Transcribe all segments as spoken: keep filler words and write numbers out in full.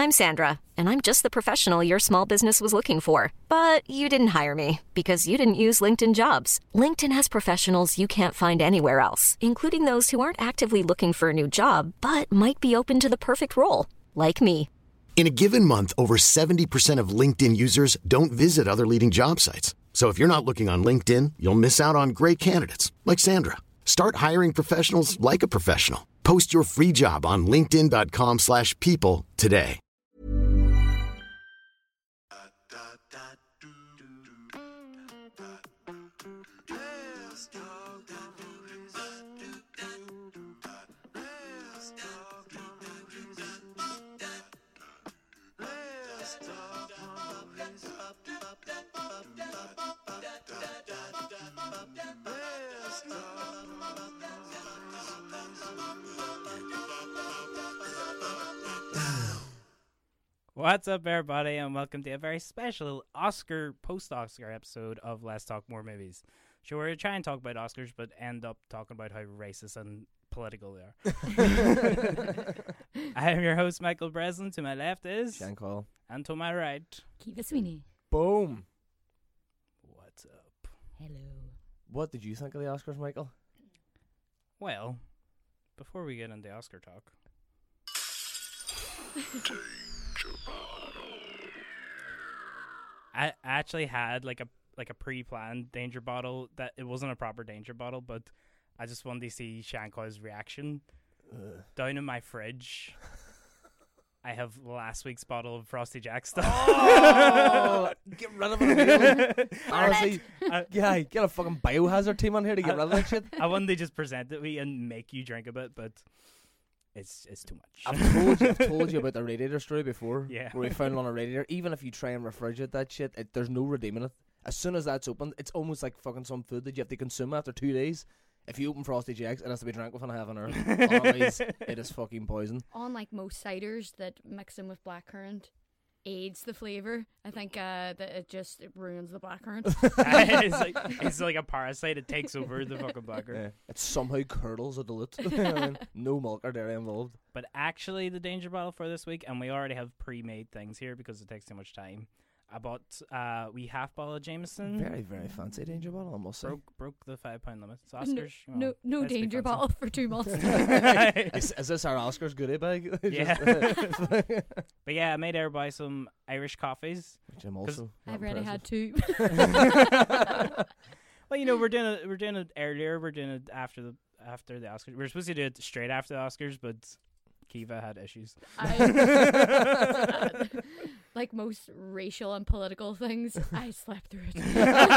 I'm Sandra, and I'm just the professional your small business was looking for. But you didn't hire me because you didn't use LinkedIn Jobs. LinkedIn has professionals you can't find anywhere else, including those who aren't actively looking for a new job, but might be open to the perfect role, like me. In a given month, over seventy percent of LinkedIn users don't visit other leading job sites. So if you're not looking on LinkedIn, you'll miss out on great candidates like Sandra. Start hiring professionals like a professional. Post your free job on linkedin.com slash people today. What's up, everybody, and welcome to a very special Oscar, post-Oscar episode of Let's Talk More Movies. Sure, we're trying to talk about Oscars, but end up talking about how racist and political they are. I am your host, Michael Breslin. To my left is... Sean Cole. And to my right... Kiva Sweeney. Boom. What's up? Hello. What did you think of the Oscars, Michael? Well, before we get into Oscar talk... I actually had like a like a pre-planned danger bottle that it wasn't a proper danger bottle, but I just wanted to see Shanko's reaction. Ugh. Down in my fridge, I have last week's bottle of Frosty Jack stuff. Oh, get rid of it. Honestly, I, yeah, get a fucking biohazard team on here to get I, rid of that shit. I wanted to just present it to you and make you drink a bit, but it's it's too much. I've told you, I've told you about the radiator story before. Yeah. Where we found it on a radiator. Even if you try and refrigerate that shit, it, there's no redeeming it. As soon as that's opened, it's almost like fucking some food that you have to consume after two days. If you open Frosty Jacks, it has to be drank within half an hour. Otherwise, it is fucking poison. Unlike most ciders that mix in with blackcurrant, aids the flavour. I think uh, that it just it ruins the blackcurrant. it's like it's like a parasite. It takes over the fucking blackcurrant. Yeah. It somehow curdles a dilute. I mean, no milk or dairy involved. But actually, the danger bottle for this week, and we already have pre-made things here because it takes too much time. I bought uh, we half bottle of Jameson. Very, very fancy danger bottle, I must say. Broke broke the five pound limit. It's Oscars. No, no, no let's be danger fancy. bottle for two months. is, is this our Oscars goodie bag? Yeah. But yeah, I made everybody some Irish coffees. Which I'm also I've already had two. Well, you know, we're doing it. We're doing it earlier. We're doing it after the after the Oscars. We're supposed to do it straight after the Oscars, but Kiva had issues. I, like most racial and political things, I slept through it.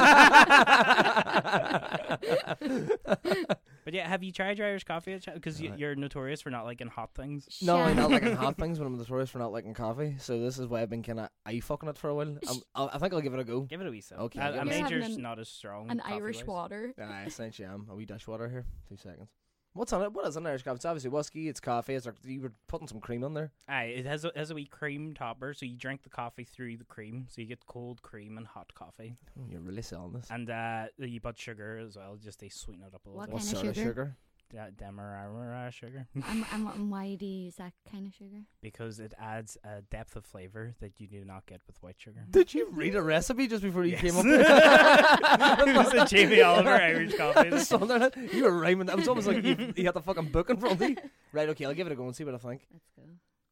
But yeah, have you tried your Irish coffee? Because you, you're notorious for not liking hot things. No, I'm not liking hot things, but I'm notorious for not liking coffee. So this is why I've been kind of eye fucking it for a while. I'm, I'll, I think I'll give it a go. Give it a wee sip. Okay, I, give I it a made sip. yours An- not as strong. An Irish coffee-wise. water. Yeah, I essentially am. A wee dishwater here. Two seconds. What's on it? What is an Irish coffee? It's obviously whiskey, it's coffee. It's like you were putting some cream on there. Aye, it has a, has a wee cream topper, so you drink the coffee through the cream, so you get cold cream and hot coffee. Oh, you're really selling this. And uh, you put sugar as well, just to sweeten it up a little What bit. What kind of sort of sugar? sugar? Uh, Demerara sugar. and, and, and why do you use that kind of sugar? Because it adds a depth of flavour that you do not get with white sugar. Did you read a recipe just before you Yes. came up with it? It was a Jamie Oliver Irish coffee. It's on there. You were rhyming. That was almost like you, you had the fucking book in front of you. Right, okay, I'll give it a go and see what I think. Let's go.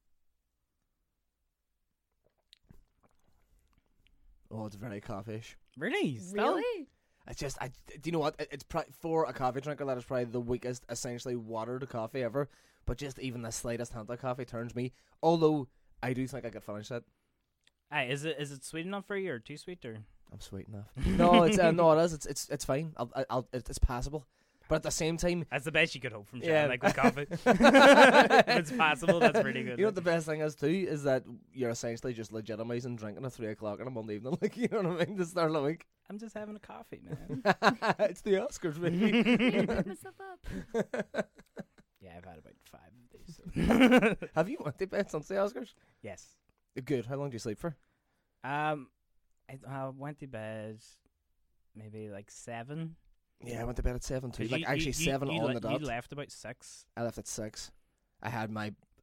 Oh, it's very coffee-ish. Really? Still? Really? It's just, I, do you know what? It, it's pro- for a coffee drinker, that is probably the weakest, essentially watered coffee ever. But just even the slightest hint of coffee turns me. Although I do think I could finish that. Aye, is it is it sweet enough for you or too sweet or? I'm sweet enough. no, it's uh, no, it is. It's it's it's fine. I'll, I'll it's passable. But at the same time, That's the best you could hope from Sean, Yeah. like with coffee. If it's possible, that's pretty good. you know what the best thing is too is that you're essentially just legitimizing drinking at three o'clock on a Monday evening. Like, you know what I mean? The start of the week. I'm just having a coffee, man. It's the Oscars, baby. Pick myself up. Yeah, I've had about five of these. So. Have you went to bed since the Oscars? Yes. Good. How long do you sleep for? Um, I, I went to bed maybe like seven. Yeah, I went to bed at seven too. 'Cause Like you- actually you- seven you on le- the dot. You left about six. I left at six. I had my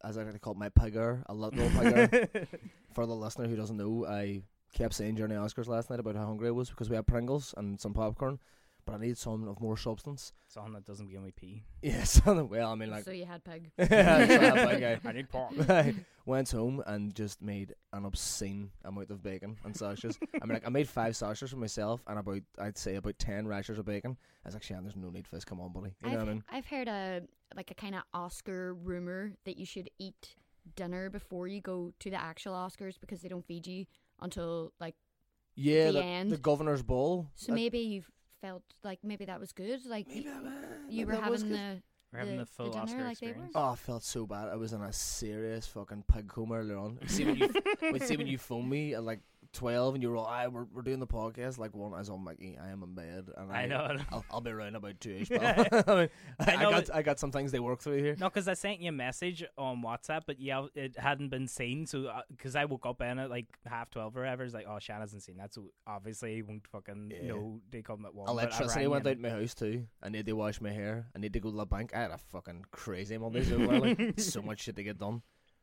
as I like to call it, my pigger, a literal pigger. For the listener who doesn't know, I kept saying during the Oscars last night about how hungry I was because we had Pringles and some popcorn, but I needed some of more substance. Something that doesn't begin with P. Yes, well, I mean, like. So you had pig. I had pig, I- I need pork. I went home and just made an obscene amount of bacon and sausages. I mean, like, I made five sausages for myself and about, I'd say, about ten rashers of bacon. I was like, Shan, there's no need for this. Come on, buddy. You know I've, what I mean? I've heard a like a kind of Oscar rumor that you should eat dinner before you go to the actual Oscars because they don't feed you until like Yeah, the the, end. the governor's ball. so maybe you felt like maybe that was good like Maybe, you, uh, you maybe were that was having good. the We're having the, full dinner Oscar like they were. experience. Oh, I felt so bad. I was in a serious fucking pig coma earlier on. See when you, when, see when you phoned me at like twelve and you were all, "I we're, we're doing the podcast." Like one, I was on Mikey. I am in bed, and I, I know. I'll, I'll be around about two-ish. But I, mean, I, I I know got it- I got some things they work through here. No, because I sent you a message on WhatsApp, but yeah, it hadn't been seen. So, because I woke up in at like half twelve or whatever, it's like, oh, Shan hasn't seen that, so obviously he won't fucking Yeah. know they come at one. Electricity went out in my house too. I need to wash my hair. I need to go to the bank. I had a fucking crazy Monday, so like, so much shit to get done.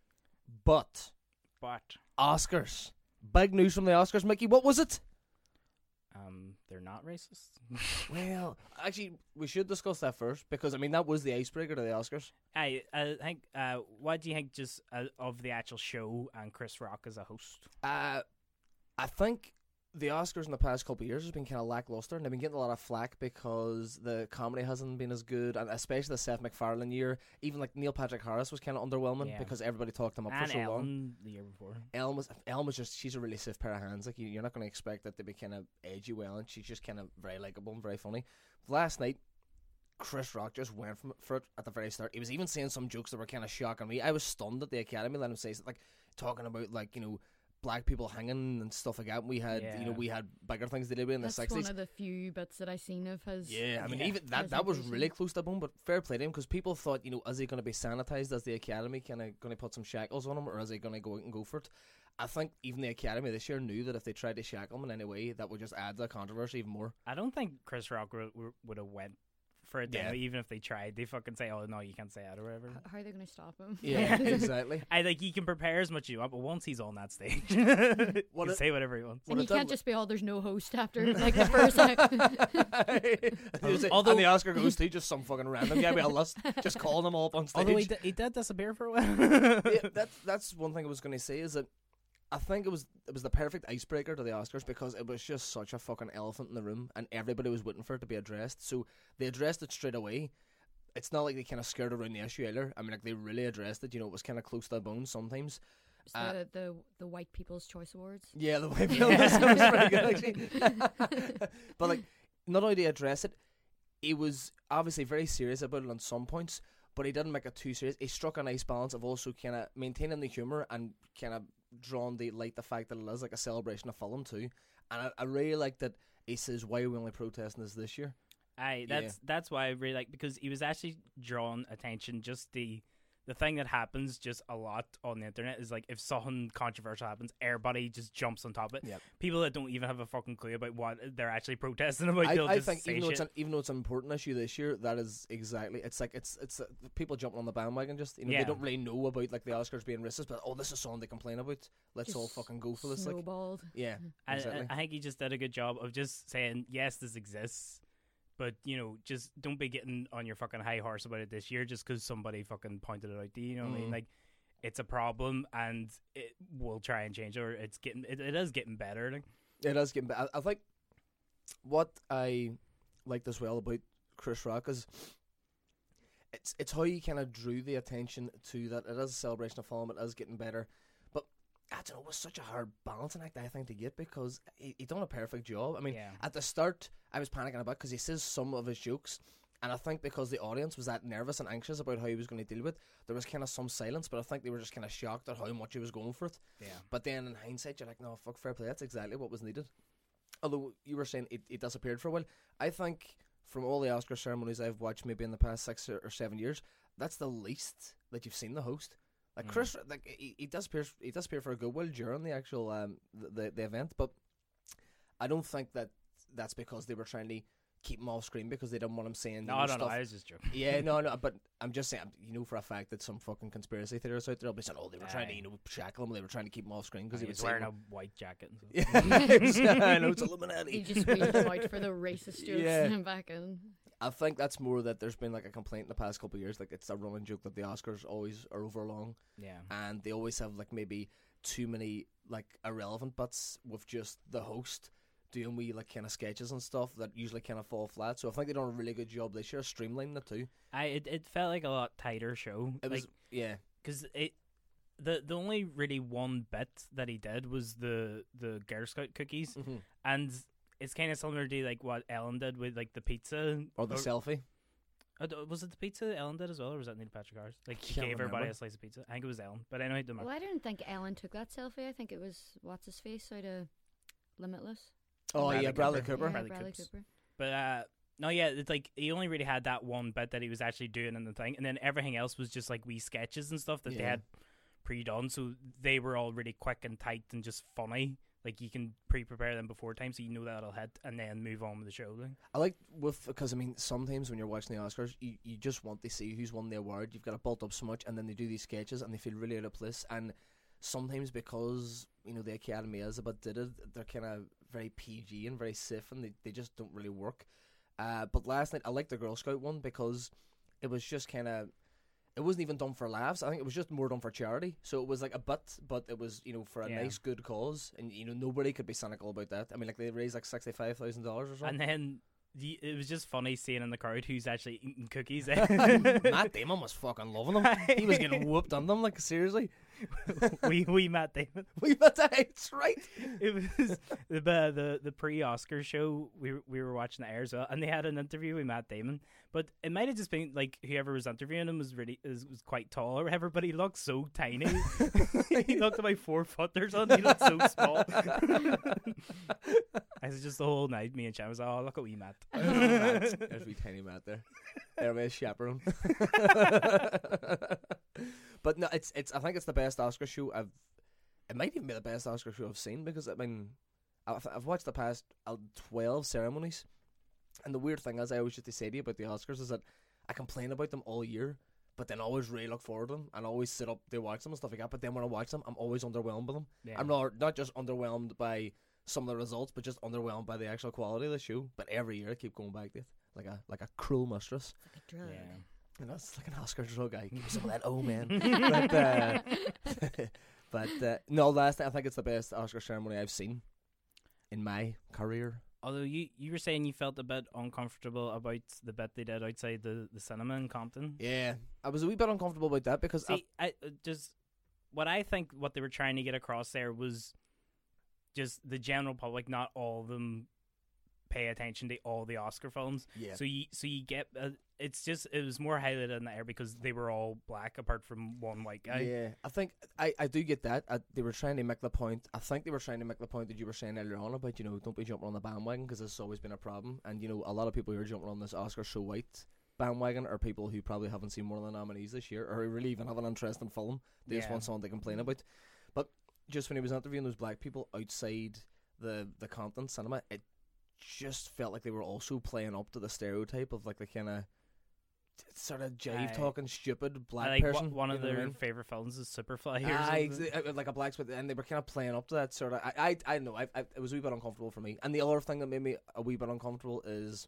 But But Oscars, big news from the Oscars, Mickey. What was it? um, they're not racist. Well, actually, we should discuss that first because I mean that was the icebreaker to the Oscars. I I think. Uh, what do you think just uh, of the actual show and Chris Rock as a host? Uh, I think the Oscars in the past couple of years has been kind of lackluster, and they've been getting a lot of flack because the comedy hasn't been as good, and especially the Seth MacFarlane year. Even like Neil Patrick Harris was kind of underwhelming Yeah. because everybody talked him up And for so long. Ellen the year before. Elm was Elm was just she's a really stiff pair of hands. Like you, you're not going to expect that to be kind of edgy well, and she's just kind of very likable and very funny. Last night, Chris Rock just went from for it at the very start. He was even saying some jokes that were kind of shocking me. I was stunned at the Academy. Let him say like talking about like you know. black people hanging and stuff like that. We had, you know, Yeah. we had bigger things to do with in the That's sixties. one of the few bits that I seen of his. Yeah, I mean, Yeah. even that that was presentation. really close to bone, but fair play to him because people thought, you know, is he going to be sanitized as the Academy, kind of going to put some shackles on him, or is he going to go out and go for it? I think even the Academy this year knew that if they tried to shackle him in any way, that would just add to the controversy even more. I don't think Chris Rock would, would have went for it. Yeah. Yeah. Even if they tried, they fucking say, "Oh no, you can't say that" or whatever. H- How are they going to stop him? Yeah, exactly. I like he can prepare as much as you want, but once he's on that stage, What he it- can say whatever he wants. What And it you did can't wa- just be, oh, there's no host after like the first act. Although- and the Oscar goes to just some fucking random guy with a list, just calling them all up on stage. Although he did, he did disappear for a while. Yeah, that's that's one thing I was going to say is that I think it was it was the perfect icebreaker to the Oscars because it was just such a fucking elephant in the room and everybody was waiting for it to be addressed. So they addressed it straight away. It's not like they kind of skirt around the issue either. I mean, like they really addressed it. You know, it was kind of close to the bone sometimes. It's Uh, the, the the White People's Choice Awards. Yeah, the way Bill was pretty good actually. But like, not only did he address it, he was obviously very serious about it on some points, but he didn't make it too serious. He struck a nice balance of also kind of maintaining the humour and kind of drawing the light the fact that it is like a celebration of film too. And I, I really like that he says, "Why are we only protesting this this year?" Aye, that's that's why I really like because he was actually drawing attention. Just the the thing that happens just a lot on the internet is like if something controversial happens, everybody just jumps on top of it. Yep. People that don't even have a fucking clue about what they're actually protesting about, I, they'll I just think say even though, shit. it's an, even though it's an important issue this year, that is exactly it's like it's it's uh, people jumping on the bandwagon. Just you know Yeah. they don't really know about like the Oscars being racist, but oh, this is something they complain about. Let's all Just fucking go for this. Like, Snowballed. yeah, I, exactly. I, I think he just did a good job of just saying yes, this exists, but you know, just don't be getting on your fucking high horse about it this year just because somebody fucking pointed it out to you. You know what I Mhm. mean? Like, it's a problem, and it will try and change it. Or it's getting, it, it is getting better. Like, It does get. I, I think what I liked as well about Chris Rock is it's it's how he kind of drew the attention to that it is a celebration of film. It is getting better, but I don't know. It was such a hard balancing act I think to get because he, he done a perfect job. I mean, Yeah. at the start I was panicking about because he says some of his jokes. And I think because the audience was that nervous and anxious about how he was going to deal with it, there was kind of some silence, but I think they were just kind of shocked at how much he was going for it. yeah. But then in hindsight, you're like, no, fuck, fair play. That's exactly what was needed. Although you were saying it, it disappeared for a while. I think from all the Oscar ceremonies I've watched maybe in the past six or seven years, that's the least that you've seen the host. Like Mm. Chris, like he, he disappears, he disappeared for a good while during the actual um the, the, the event, but I don't think that that's because they were trying to keep him off screen because they didn't want him saying No, you know, no, no, stuff. I was just joking. Yeah, no, no, but I'm just saying, you know, for a fact that some fucking conspiracy theorists out there will be saying, oh, they were trying to, Aye. you know, shackle him, they were trying to keep him off screen because He he was was wearing saying, a white jacket. And yeah, I know it's He Illuminati. just wheeled him out for the racist jokes Yeah. and back in. I think that's more that there's been like a complaint in the past couple of years, like it's a running joke that the Oscars always are overlong, yeah. and they always have like maybe too many like irrelevant bits with just the host doing wee like kind of sketches and stuff that usually kind of fall flat. So I think they done a really good job this year streamlining the two. I it, it felt like a lot tighter show. It like, was yeah. because it the the only really one bit that he did was the the Girl Scout cookies, Mm-hmm. and it's kind of similar to like what Ellen did with like the pizza Or the selfie. uh, d- was it the pizza Ellen did as well, or was that Neil Patrick Harris? Like she Can't gave everybody remember. a slice of pizza. I think it was Ellen, but anyway, it don't Well, matter. I don't think Ellen took that selfie. I think it was what's his face out of Limitless. Oh Bradley yeah, Bradley Cooper. Cooper. Yeah, Bradley Bradley Coops. Cooper. But uh, no, yeah, it's like he only really had that one bit that he was actually doing in the thing, and then everything else was just like wee sketches and stuff that they Yeah. had pre-done, so they were all really quick and tight and just funny. Like you can pre-prepare them before time, so you know that'll hit, and then move on with the show. Like. I like with because I mean sometimes when you're watching the Oscars, you, you just want to see who's won the award. You've got it built up so much, and then they do these sketches, and they feel really out of place. And sometimes because you know the Academy is a bit did it, they're kind of very P G and very safe, and they they just don't really work. Uh, but last night I liked the Girl Scout one because it was just kind of. It wasn't even done for laughs. I think it was just more done for charity. So it was like a bit, but it was, you know, for a Yeah. nice, good cause. And, you know, nobody could be cynical about that. I mean, like, they raised like sixty-five thousand dollars or something. And then the, it was just funny seeing in the crowd who's actually eating cookies. Matt Damon was fucking loving them. He was getting whooped on them, like, seriously. we we Matt Damon. We met that, it's right. It was the the the pre-Oscar show. We were- we were watching the air as well, and they had an interview with Matt Damon. But it might have just been like whoever was interviewing him was really was, was quite tall or whatever. But he looked so tiny. He looked about four foot or something. He looked so small. I was just the whole night. Me and Chan was like, "Oh, look at wee Matt." Matt. There's wee tiny Matt there. Everybody's chaperone. But no, it's it's. I think it's the best Oscar show I've. It might even be the best Oscar show I've seen because I mean, I've, I've watched the past uh, twelve ceremonies, and the weird thing is, I always used to say to you about the Oscars is that I complain about them all year, but then always really look forward to them and always sit up to watch them and stuff like that. But then when I watch them, I'm always underwhelmed by them. Yeah. I'm not not just underwhelmed by some of the results, but just underwhelmed by the actual quality of the show. But every year I keep going back to it like a like a cruel mistress. Like a drug. Yeah. You know, it's like an Oscar drug. I give me some of that, oh man. but uh, but uh, no, last night I think it's the best Oscar ceremony I've seen in my career. Although you, you were saying you felt a bit uncomfortable about the bit they did outside the, the cinema in Compton. Yeah, I was a wee bit uncomfortable about that because See, I uh, just what I think what they were trying to get across there was just the general public, not all of them pay attention to all the Oscar films. Yeah. So you so you get uh, it's just it was more highlighted in the air because they were all black apart from one white guy. yeah, I think I, I do get that. I, they were trying to make the point. I think they were trying to make the point that you were saying earlier on about, you know, don't be jumping on the bandwagon because this has always been a problem. And, you know, a lot of people who are jumping on this Oscar so white bandwagon are people who probably haven't seen one of the nominees this year or who really even have an interest in film. They just Yeah. want someone to complain about. But just when he was interviewing those black people outside the, the Compton cinema, it just felt like they were also playing up to the stereotype of like the kind of sort of jive Aye. talking stupid black I like person. one, one you of know what I their mean? favorite films is Superfly. Or Aye, something. ex- uh, like a black split, and they were kind of playing up to that sort of. I, I, I don't know. I, I, it was a wee bit uncomfortable for me. And the other thing that made me a wee bit uncomfortable is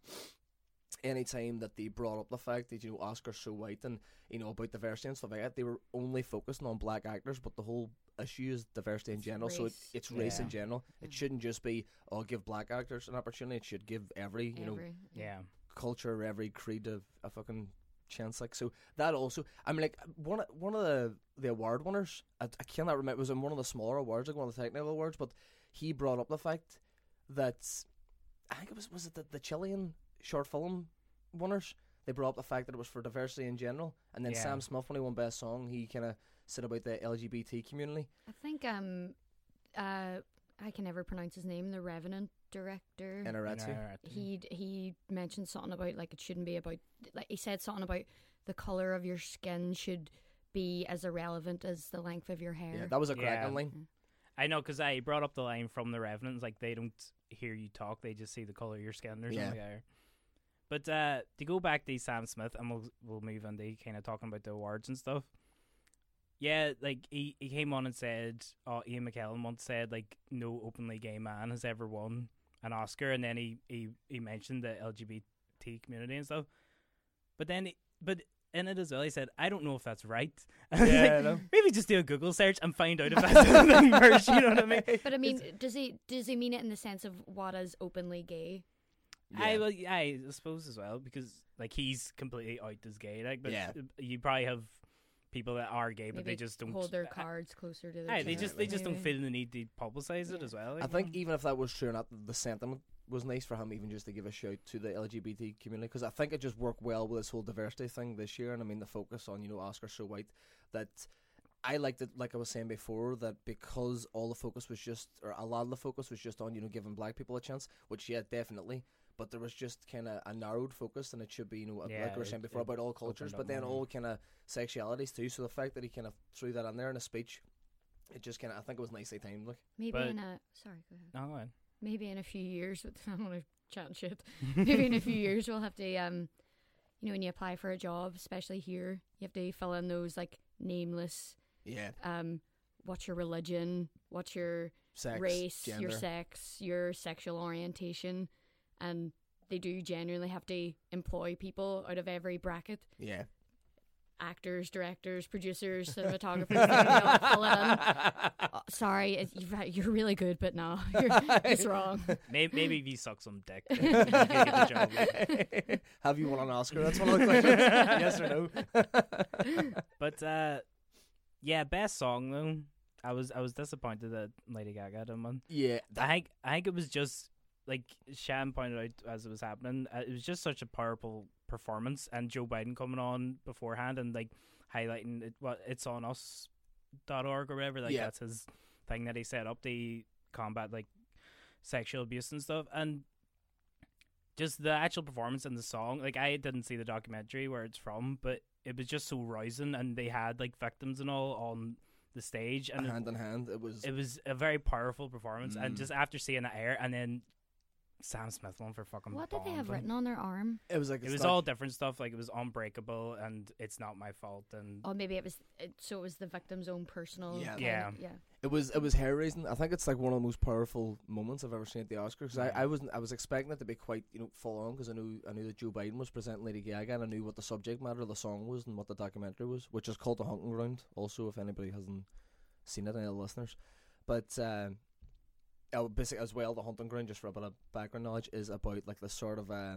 any time that they brought up the fact that, you know, Oscar's so white and, you know, about diversity and stuff like that, they were only focusing on black actors, but the whole issue is diversity in It's general. So it, race. it's race in Yeah. general. It shouldn't just be, oh, give black actors an opportunity. It should give every, you know, Every- Yeah. culture, every creed a, a fucking chance. Like, so that also, I mean, like one of- one of the the award winners, I, I cannot remember, it was in one of the smaller awards, like one of the technical awards, but he brought up the fact that I think it was was it the, the Chilean short film winners. They brought up the fact that it was for diversity in general, and then Yeah. Sam Smith, when he won Best Song, he kind of said about the L G B T community. I think um, uh, I can never pronounce his name. The Revenant director. And Aretsu. Nah, he he mentioned something about like it shouldn't be about like he said something about the color of your skin should be as irrelevant as the length of your hair. Yeah, that was a cracking Yeah. line. I know, because I brought up the line from the Revenant. It's like they don't hear you talk; they just see the color of your skin or Yeah. something. Like that. But uh, to go back to Sam Smith, and we'll we'll move on to kind of talking about the awards and stuff. Yeah, like he, he came on and said, oh, Ian McKellen once said like no openly gay man has ever won an Oscar, and then he, he, he mentioned the L G B T community and stuff. But then, but in it as well, he said, I don't know if that's right. Yeah, like, I know. maybe just do a Google search and find out if that's the thing first. You know what I mean? But I mean, does he does he mean it in the sense of what is openly gay? I well, I suppose as well, because like he's completely out as gay. Like, but Yeah. you probably have people that are gay, but Maybe they just don't hold their uh, cards closer to their Aye, they chest, just they just don't maybe. feel the need to publicize it as well. I like, think you know? even if that was true or not, the sentiment was nice for him even just to give a shout to the L G B T community, because I think it just worked well with this whole diversity thing this year. And I mean the focus on, you know, Oscars so white, that I liked it, like I was saying before, that because all the focus was just, or a lot of the focus was just on, you know, giving black people a chance, which yeah, definitely, but there was just kind of a narrowed focus, and it should be, you know, Yeah, like we were saying it- before it about all cultures, opened but up then more. all kind of sexualities too. So the fact that he kind of threw that in there in a speech, it just kind of, I think it was nicely timed, like. Maybe But- in a sorry, go ahead. No, go ahead. Maybe in a few years, I don't want to chat shit. Maybe in a few years we'll have to, um, you know, when you apply for a job, especially here, you have to fill in those like nameless, Yeah, um, what's your religion, what's your sex, race, gender. your sex, your sexual orientation, and they do genuinely have to employ people out of every bracket. Yeah. Actors, directors, producers, cinematographers. They all fill it in. Oh, sorry, it, you're, you're really good, but no, you're, it's wrong. Maybe, maybe if you suck some dick, you could get the job. Have you won an Oscar? That's one of the questions. Yes or no? But uh, yeah, best song though. I was I was disappointed that Lady Gaga didn't win. Yeah. I think I think it was just like Shan pointed out as it was happening. Uh, it was just such a powerful performance, and Joe Biden coming on beforehand and like highlighting it. What it's on us dot org or whatever. Like Yeah. that's his thing that he set up to combat like sexual abuse and stuff, and just the actual performance in the song. Like I didn't see the documentary where it's from, but it was just so rousing, and they had like victims and all on the stage, and hand in hand, it was. it was a very powerful performance. And Mm. just after seeing that air, and then Sam Smith won for fucking What did they bombed have them. written on their arm? It was like It was all different stuff. Like it was unbreakable, and it's not my fault. And Oh, maybe it was. It, so it was the victim's own personal. Yeah. kind Yeah. of- yeah. It was it was hair raising. I think it's like one of the most powerful moments I've ever seen at the Oscars. 'Cause Yeah. I, I wasn't I was expecting it to be quite, you know, full on, because I knew I knew that Joe Biden was presenting Lady Gaga, and I knew what the subject matter of the song was and what the documentary was, which is called The Hunting Ground. Also, if anybody hasn't seen it, any of the listeners, but. Uh, Uh, basically, as well, The Hunting Ground, just for a bit of background knowledge, is about like the sort of uh,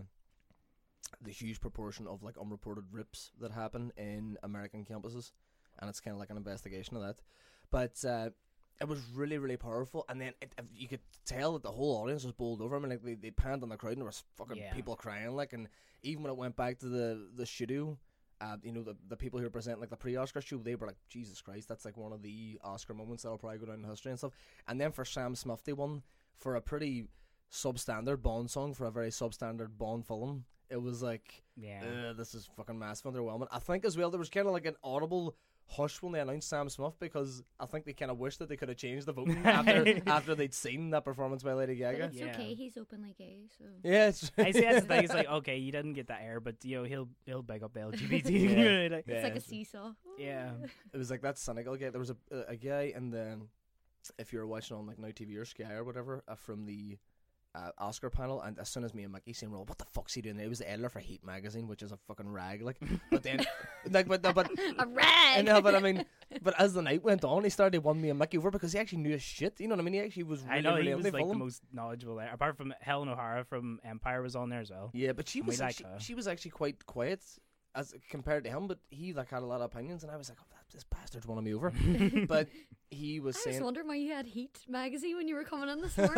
the huge proportion of like unreported rapes that happen in American campuses, and it's kind of like an investigation of that. But uh, it was really, really powerful, and then it, it, you could tell that the whole audience was bowled over. I mean, like they, they panned on the crowd, and there was fucking Yeah. people crying, like, and even when it went back to the the studio. Uh, you know, the the people who represent like the pre-Oscar show, they were like, Jesus Christ, that's like one of the Oscar moments that'll probably go down in history and stuff. And then for Sam Smith, they won for a pretty substandard Bond song for a very substandard Bond film. It was like, yeah, uh, this is fucking massive underwhelming. I think as well there was kind of like an audible hush when they announced Sam Smith, because I think they kind of wished that they could have changed the voting after after they'd seen that performance by Lady But Gaga. it's Yeah. okay. He's openly gay, so. Yeah, it's, I see that's the thing. It's like, okay, you didn't get that air, but you know he'll he'll big up the L G B T Yeah. community. Like, It's like Yeah. a seesaw. Yeah. it was like that cynical guy. There was a a, a guy in the, if you were watching on like Now T V or Sky or whatever, uh, from the uh, Oscar panel, and as soon as me and Mickey seen, well, what the fuck's he doing there? He was the editor for Heat magazine, which is a fucking rag, like. But then, like, but but. A rag. I know, but I mean, but as the night went on, he started won me and Mickey over because he actually knew his shit. You know what I mean? He actually was really, I know really he into was like the film. most knowledgeable there. Apart from Helen O'Hara from Empire was on there as well. Yeah, but she And we was like actually, her. she was actually quite quiet as compared to him. But he like had a lot of opinions, and I was like, oh, this bastard's won me over. But he was I was saying, wondering why you had Heat magazine when you were coming in this morning.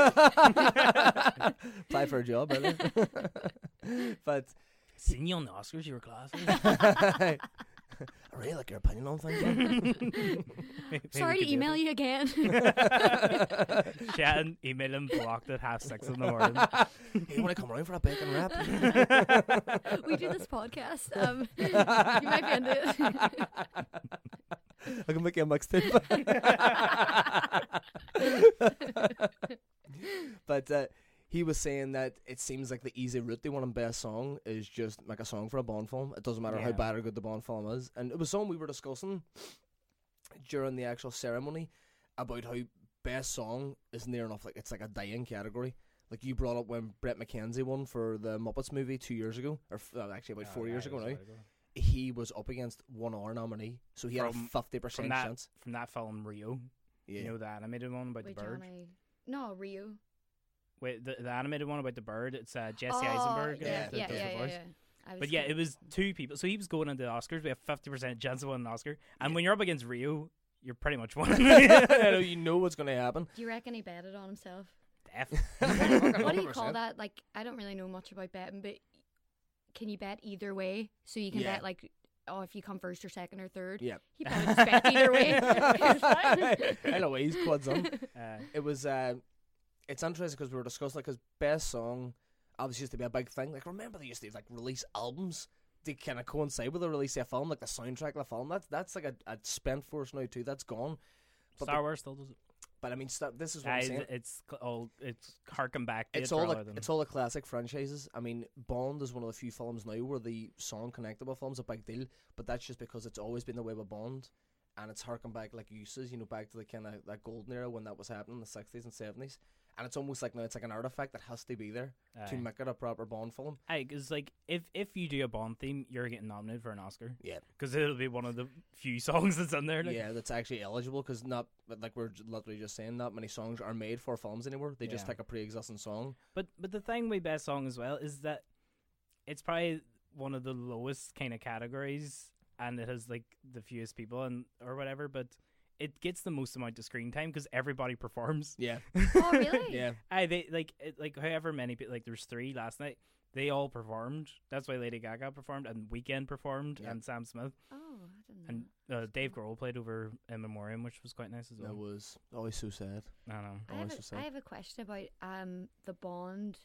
apply for a job, really. But Seen you on the Oscars, you were class. I really like your opinion on things. Like. Sorry to email you again. Shannon emailed him blocked at half six in the morning. Hey, you want to come around for a bacon wrap? We do this podcast. Um, you might be into it. I can make you a mixtape. But uh, he was saying that it seems like the easy route they want in best song is just make a song for a Bond film. It doesn't matter Yeah. how bad or good the Bond film is. And it was something we were discussing during the actual ceremony about how best song is near enough like it's like a dying category. Like you brought up when Brett McKenzie won for the Muppets movie two years ago, or f- uh, actually about Oh, four yeah, years it ago was now. a while ago. He was up against one hour nominee, so he had From- a fifty From percent that, chance. from that film Rio, Yeah, you know the animated one about Wait, the bird. Johnny. No, Rio. Wait, the, the animated one about the bird. It's uh, Jesse oh, Eisenberg. Yeah, uh, yeah, that yeah, does yeah, the yeah, voice. yeah. I was But yeah, it thinking- was two people. So he was going into the Oscars. We have fifty percent chance of winning an Oscar. And when you're up against Rio, you're pretty much winning. I know, you know what's going to happen. Do you reckon he betted on himself? Def. What do you call that? Like, I don't really know much about betting, but can you bet either way? So you can Yeah. bet like, oh, if you come first or second or third. Yeah. He probably just bet either way. Anyway, he's quads on. Uh, It was. Uh, it's interesting because we were discussing like because best song obviously used to be a big thing. Like remember they used to like release albums to kind of coincide with the release of a film, like the soundtrack of the film. That's that's like a, a spent force now too. That's gone. But Star the- Wars still does it. But I mean, st- this is what Uh, I'm saying. it's cl- all it's harken back. to It's it all rather like than- it's all the classic franchises. I mean, Bond is one of the few films now where the song connected with film's a big deal. But that's just because it's always been the way with Bond, and it's harking back like you says, you know, back to the kind of that golden era when that was happening in the sixties and seventies. And it's almost like now it's like an artifact that has to be there to Aye. make it a proper Bond film. Aye, because like if if you do a Bond theme, you're getting nominated for an Oscar. Yeah, Because it'll be one of the few songs that's in there. Like. yeah, that's actually eligible because not like we're j- literally just saying not many songs are made for films anymore. They just Yeah. take a pre-existing song. But but the thing with best song as well is that it's probably one of the lowest kind of categories, and it has like the fewest people and or whatever. But it gets the most amount of screen time because everybody performs. Yeah, Oh, really? yeah. Aye, they like it, like however many people, like there's three last night. They all performed. That's why Lady Gaga performed and Weekend performed Yeah. and Sam Smith Oh, I didn't know. and uh, Dave Grohl played over In Memoriam, which was quite nice as well. That was always so sad. I don't know. I have, always a, just say. I have a question about um the Bond,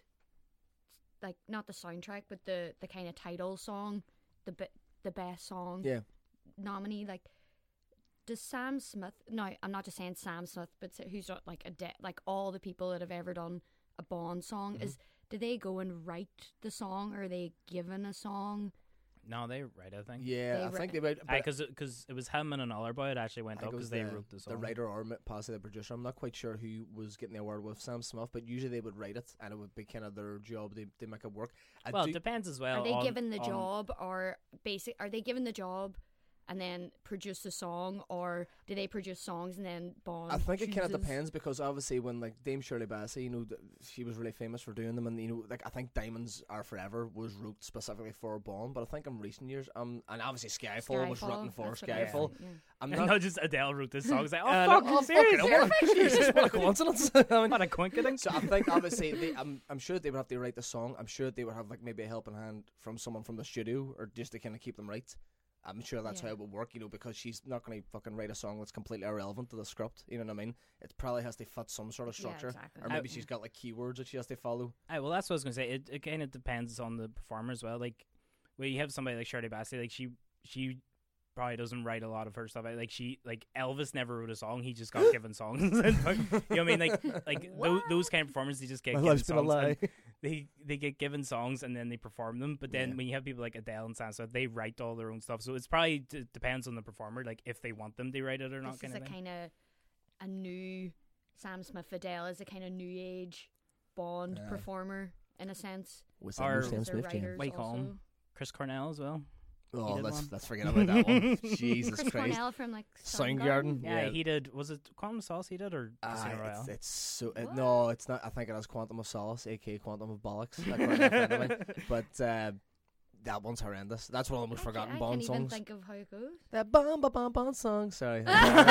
like not the soundtrack, but the, the kind of title song, the be- the best song Yeah. nominee. Like, does Sam Smith? No, I'm not just saying Sam Smith, but s- who's not like a de- like all the people that have ever done a Bond song. Mm-hmm. Is do they go and write the song, or are they given a song? No, they right. I think. Yeah, They I ri- think they would. Because because it was him and another boy. It actually went I up think it because was they the, wrote the song. the writer or m- possibly the producer. I'm not quite sure who was getting the award with Sam Smith, but usually they would write it, and it would be kind of their job. They they make it work. I Well, do, it depends as well. Are they on- given the on- job, or basic? Are they given the job and then produce the song, or do they produce songs and then Bond? I think it kind of chooses- depends because obviously when like Dame Shirley Bassey, you know, th- she was really famous for doing them, and you know, like I think Diamonds Are Forever was wrote specifically for Bond, but I think in recent years, um, and obviously Skyfall, was Skyfall, written for that's what I Skyfall. think, yeah. I'm And not. not just Adele wrote this song. It's like, oh Uh, fuck, no, oh, serious? fucking hell, what a- Jesus, what a coincidence! I mean, What a coincidence. So I think obviously they, I'm I'm sure they would have to write the song. I'm sure they would have like maybe a helping hand from someone from the studio or just to kind of keep them right. I'm sure that's Yeah. how it would work, you know, because she's not going to fucking write a song that's completely irrelevant to the script. You know what I mean? It probably has to fit some sort of Yeah, structure, exactly. or maybe Uh, she's got like keywords that she has to follow. Aye, well, that's what I was gonna say. It, it kind of depends on the performer as well. Like, where you have somebody like Shirley Bassey, like she she probably doesn't write a lot of her stuff. Like she like Elvis never wrote a song; he just got given songs. You know what I mean? Like like those, those kind of performers, they just get My given life's been a songs. lie. and They they get given songs and then they perform them. But then Yeah. when you have people like Adele and Sam Smith, they write all their own stuff. So it's probably d- depends on the performer, like if they want them to write it or not. This Kind is of a thing. kind of a new Sam Smith. Adele is a kind of new age Bond Yeah. performer in a sense. Was Or- that Sam They're Smith, Jane? writers What do you call him? also. Chris Cornell as well. Oh, did let's one. let's forget about that one. Jesus Chris Christ. Cornell from like Soundgarden? Soundgarden. Yeah, Yeah. he did. Was it Quantum of Solace he did or Ah, Casino Royale? it's, it's so it, What? no, it's not. I think it has Quantum of Solace, aka Quantum of Bollocks. That got left anyway. But uh, that one's horrendous. That's one of the most I can't- forgotten I Bond can't even songs. think of how it goes. That bum bum bum bum song. Sorry.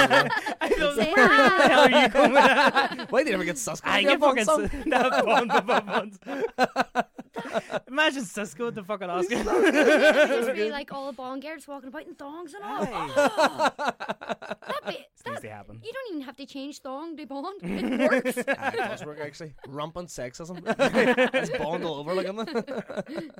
I don't know Say where the hell are you going with that? Why did you never get Cisco? I to do a get Bond fucking song? s- that Bond, Bond, Bond, Bond. Imagine Cisco at the fucking Oscar. Just be like all the Bond girls walking about in thongs and all. Oh, that'd be, This needs that, to happen. you don't even have to change thong to Bond. It works. Ah, it does work actually. Rampant sexism. It's Bond all over like that.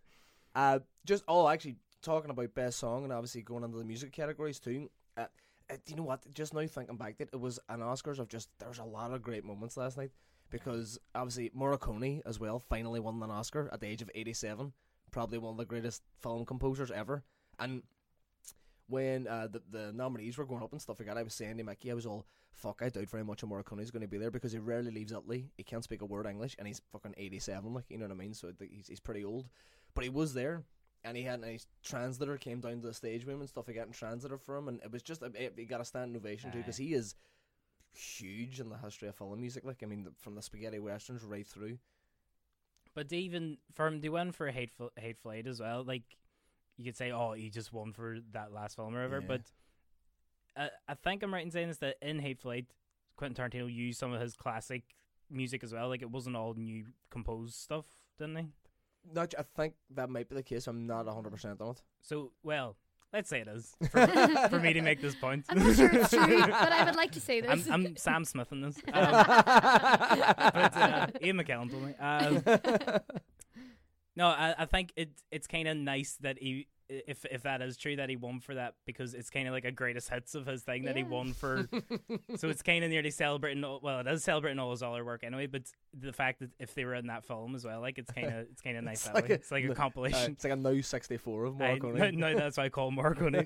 uh, just oh, actually talking about best song and obviously going into the music categories too. Uh, uh, you know what? Just now thinking back, that it was an Oscars of just there's a lot of great moments last night because obviously Morricone as well finally won an Oscar at the age of eighty-seven, probably one of the greatest film composers ever. And when uh, the the nominees were going up and stuff like that, I was saying to Mickey, I was all, fuck, I doubt very much Morricone's going to be there because he rarely leaves Italy. He can't speak a word English, and he's fucking eighty-seven, like, you know what I mean? So he's he's pretty old, but he was there. And he had a nice translator came down to the stage with him and stuff like that and translator for him, and it was just a, it, he got a standing ovation too because he is huge in the history of film music. Like I mean, the, from the spaghetti westerns right through. But even from the one for Hateful Hateful Eight as well, like you could say, oh, he just won for that last film or whatever. Yeah. But uh, I think I'm right in saying this that in Hateful Eight, Quentin Tarantino used some of his classic music as well. Like it wasn't all new composed stuff, didn't he? No, I think that might be the case. I'm not one hundred percent on it. So, well, let's say it is for, for me to make this point. I'm not sure it's true, but I would like to say this. I'm, I'm Sam Smith in this. Um, but uh, Ian McKellen told me. Um, no, I, I think it it's kind of nice that he, if if that is true, that he won for that because it's kind of like a greatest hits of his thing that he Yeah. won for. So it's kind of nearly celebrating. All, well, it is celebrating all his other work anyway. But the fact that if they were in that film as well, like it's kind of it's kind of nice It's that like way. a- It's like a Uh, compilation. it's like a now sixty-four of I, Morricone. no, no, that's why I call him Morricone.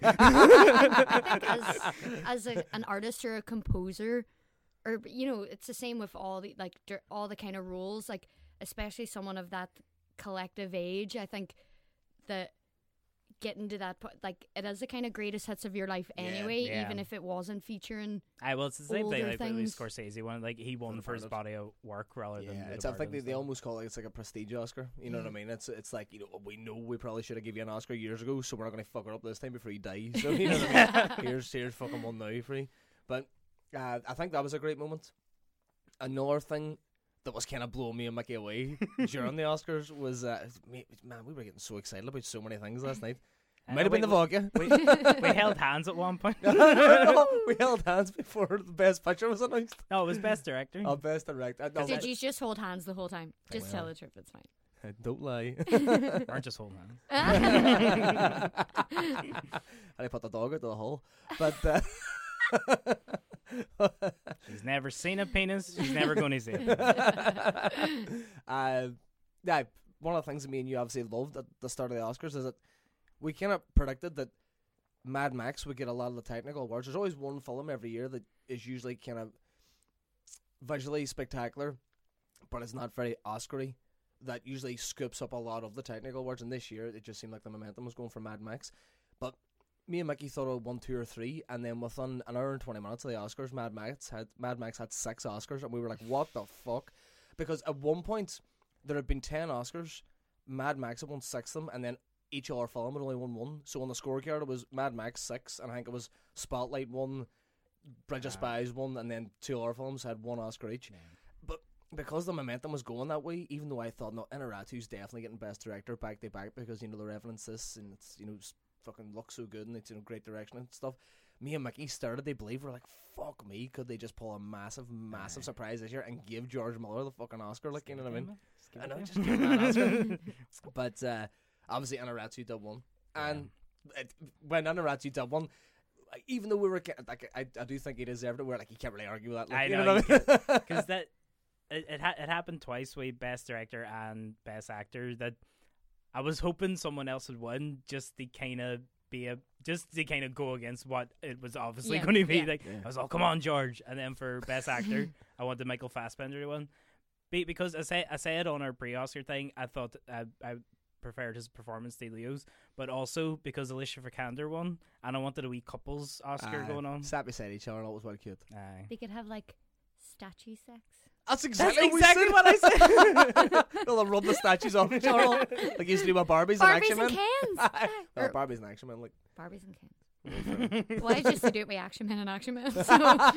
I think as as a, an artist or a composer, or you know, it's the same with all the like dir- all the kind of roles. Like especially someone of that collective age, I think that getting to that po- like it is the kind of greatest hits of your life Yeah, anyway, yeah. even if it wasn't featuring. I well, it's the same thing older like with things. Scorsese one. Like he won The for his Departed. body of work rather than. Yeah, The it's, I think Departed they, and they stuff. almost call it it's like a prestige Oscar. You know what I mean? It's it's like, you know, we know we probably should have given you an Oscar years ago, so we're not going to fuck it up this time before you die. So you know what I mean? Here's here's fucking one now for you. But uh, I think that was a great moment. Another thing that was kind of blowing me and Mickey away during the Oscars was uh, me- man, we were getting so excited about so many things last night. I Might know, have been the we- vodka. We held hands at one point. No, we held hands before the best picture was announced. No, it was best director. Oh, best director. Uh, no, Did but- you just hold hands the whole time? Just well. tell the truth. It's fine. Don't lie. Aren't just holding hands. And I put the dog out of the hole. But uh, She's never seen a penis. She's never going to see it. uh, yeah, one of the things that me and you obviously loved at the start of the Oscars is that we kind of predicted that Mad Max would get a lot of the technical awards. There's always one film every year that is usually kind of visually spectacular, but it's not very Oscar-y. That usually scoops up a lot of the technical awards, and this year it just seemed like the momentum was going for Mad Max. But me and Mickey thought it won two or three, and then within an hour and twenty minutes of the Oscars, Mad Max had Mad Max had six Oscars, and we were like, "What the fuck?" Because at one point there had been ten Oscars, Mad Max had won six of them, and then each other film had only won one. So on the scorecard it was Mad Max six, and I think it was Spotlight one, Bridge of Ah. Spies one, and then two other films had one Oscar each. But because the momentum was going that way, even though I thought, no, Inarritu's definitely getting Best Director back to back because, you know, the Revenant is, and it's, you know, s- fucking looks so good and it's, you know, great direction and stuff. Me and Mickey started to believe, we're like, fuck me, could they just pull a massive, massive Aye. surprise this year and give George Miller the fucking Oscar, like, you know what I mean? Just give I it know, to just him. give him that Oscar. But uh, obviously Inarritu did one. And it, when Inarritu did one, like, even though we were, ca- like, I, I do think he deserved it, we're like, you can't really argue with that. Like, I you know, know you what I mean? Because that it it, ha- it happened twice with Best Director and Best Actor that I was hoping someone else would win just to kind of be a just to kind of go against what it was obviously Yeah, going to be. yeah. Like Yeah. I was like, come on, George, and then for Best Actor, I wanted Michael Fassbender to win. Be- Because I say I said on our pre-Oscar thing, I thought I I preferred his performance to Leo's, but also because Alicia Vikander won, and I wanted a wee couples Oscar Aye. going on. Sat beside each other and it was well cute. Aye. They could have like statue sex. That's That's exactly, exactly what I said. They'll rub the statues off each other like you used to do with Barbies, and Barbies Action and Men. Kens. Aye. Or Well, Barbie's an Action Man, like. Barbies and Kens. Well, I just do it with Action Men and Action Men. So.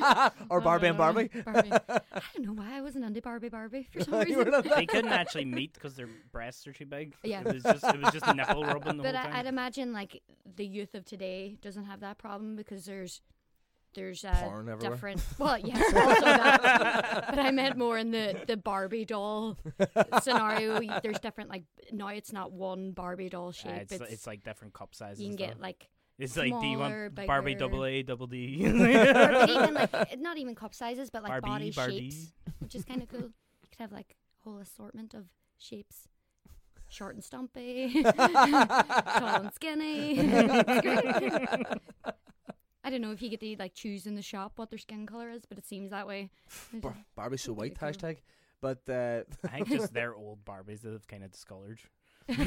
Or Barbie and Barbie. Barbie. I don't know why I wasn't into Barbie Barbie for some You were reason. not that- They couldn't actually meet because their breasts are too big. Yeah. It was just it was just nipple rubbing the But whole I, time. I'd imagine like the youth of today doesn't have that problem because there's there's uh, Porn everywhere. different. Well, yes, also that. But I meant more in the the Barbie doll scenario. There's different like now it's not one Barbie doll Uh, shape. it's, it's it's like different cup sizes. you can and get stuff. like It's like, do you Smaller, want Barbie bigger. double A, double D? Or, but even like not even cup sizes, but like Barbie, body Barbie. shapes, which is kind of cool. You could have like a whole assortment of shapes. Short and stumpy, tall and skinny. It's great. I don't know if you get to like choose in the shop what their skin color is, but it seems that way. It's Bar- Barbie's so white, pretty cool. hashtag. But uh, I think just they're old Barbies that have kind of discolored. you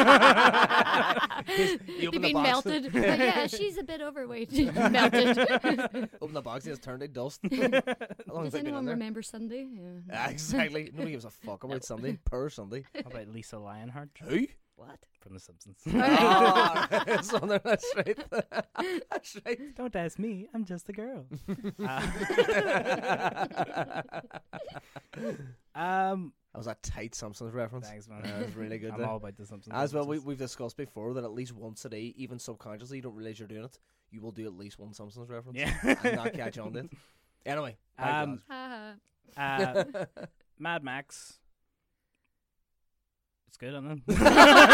They've open the been box. melted. But yeah, she's a bit overweight. Melted. Open the box, it's turned to dust. How long Does has it been in anyone there? remember Sunday? Yeah. Ah, exactly. Nobody gives a fuck about Sunday. Per Sunday. How about Lisa Lionheart Who? What? from The Simpsons? Ah, so there, that's right. That's right. Don't ask me. I'm just a girl. uh, um, That was a tight Simpsons reference. thanks, man. That was really good. I'm there. all about The Simpsons. As well, we, references. we've discussed before that at least once a day, even subconsciously, you don't realize you're doing it. You will do at least one Simpsons reference. Yeah. And not catch on to it. Anyway. Um, Haha. uh, Mad Max. It's good, isn't it? no,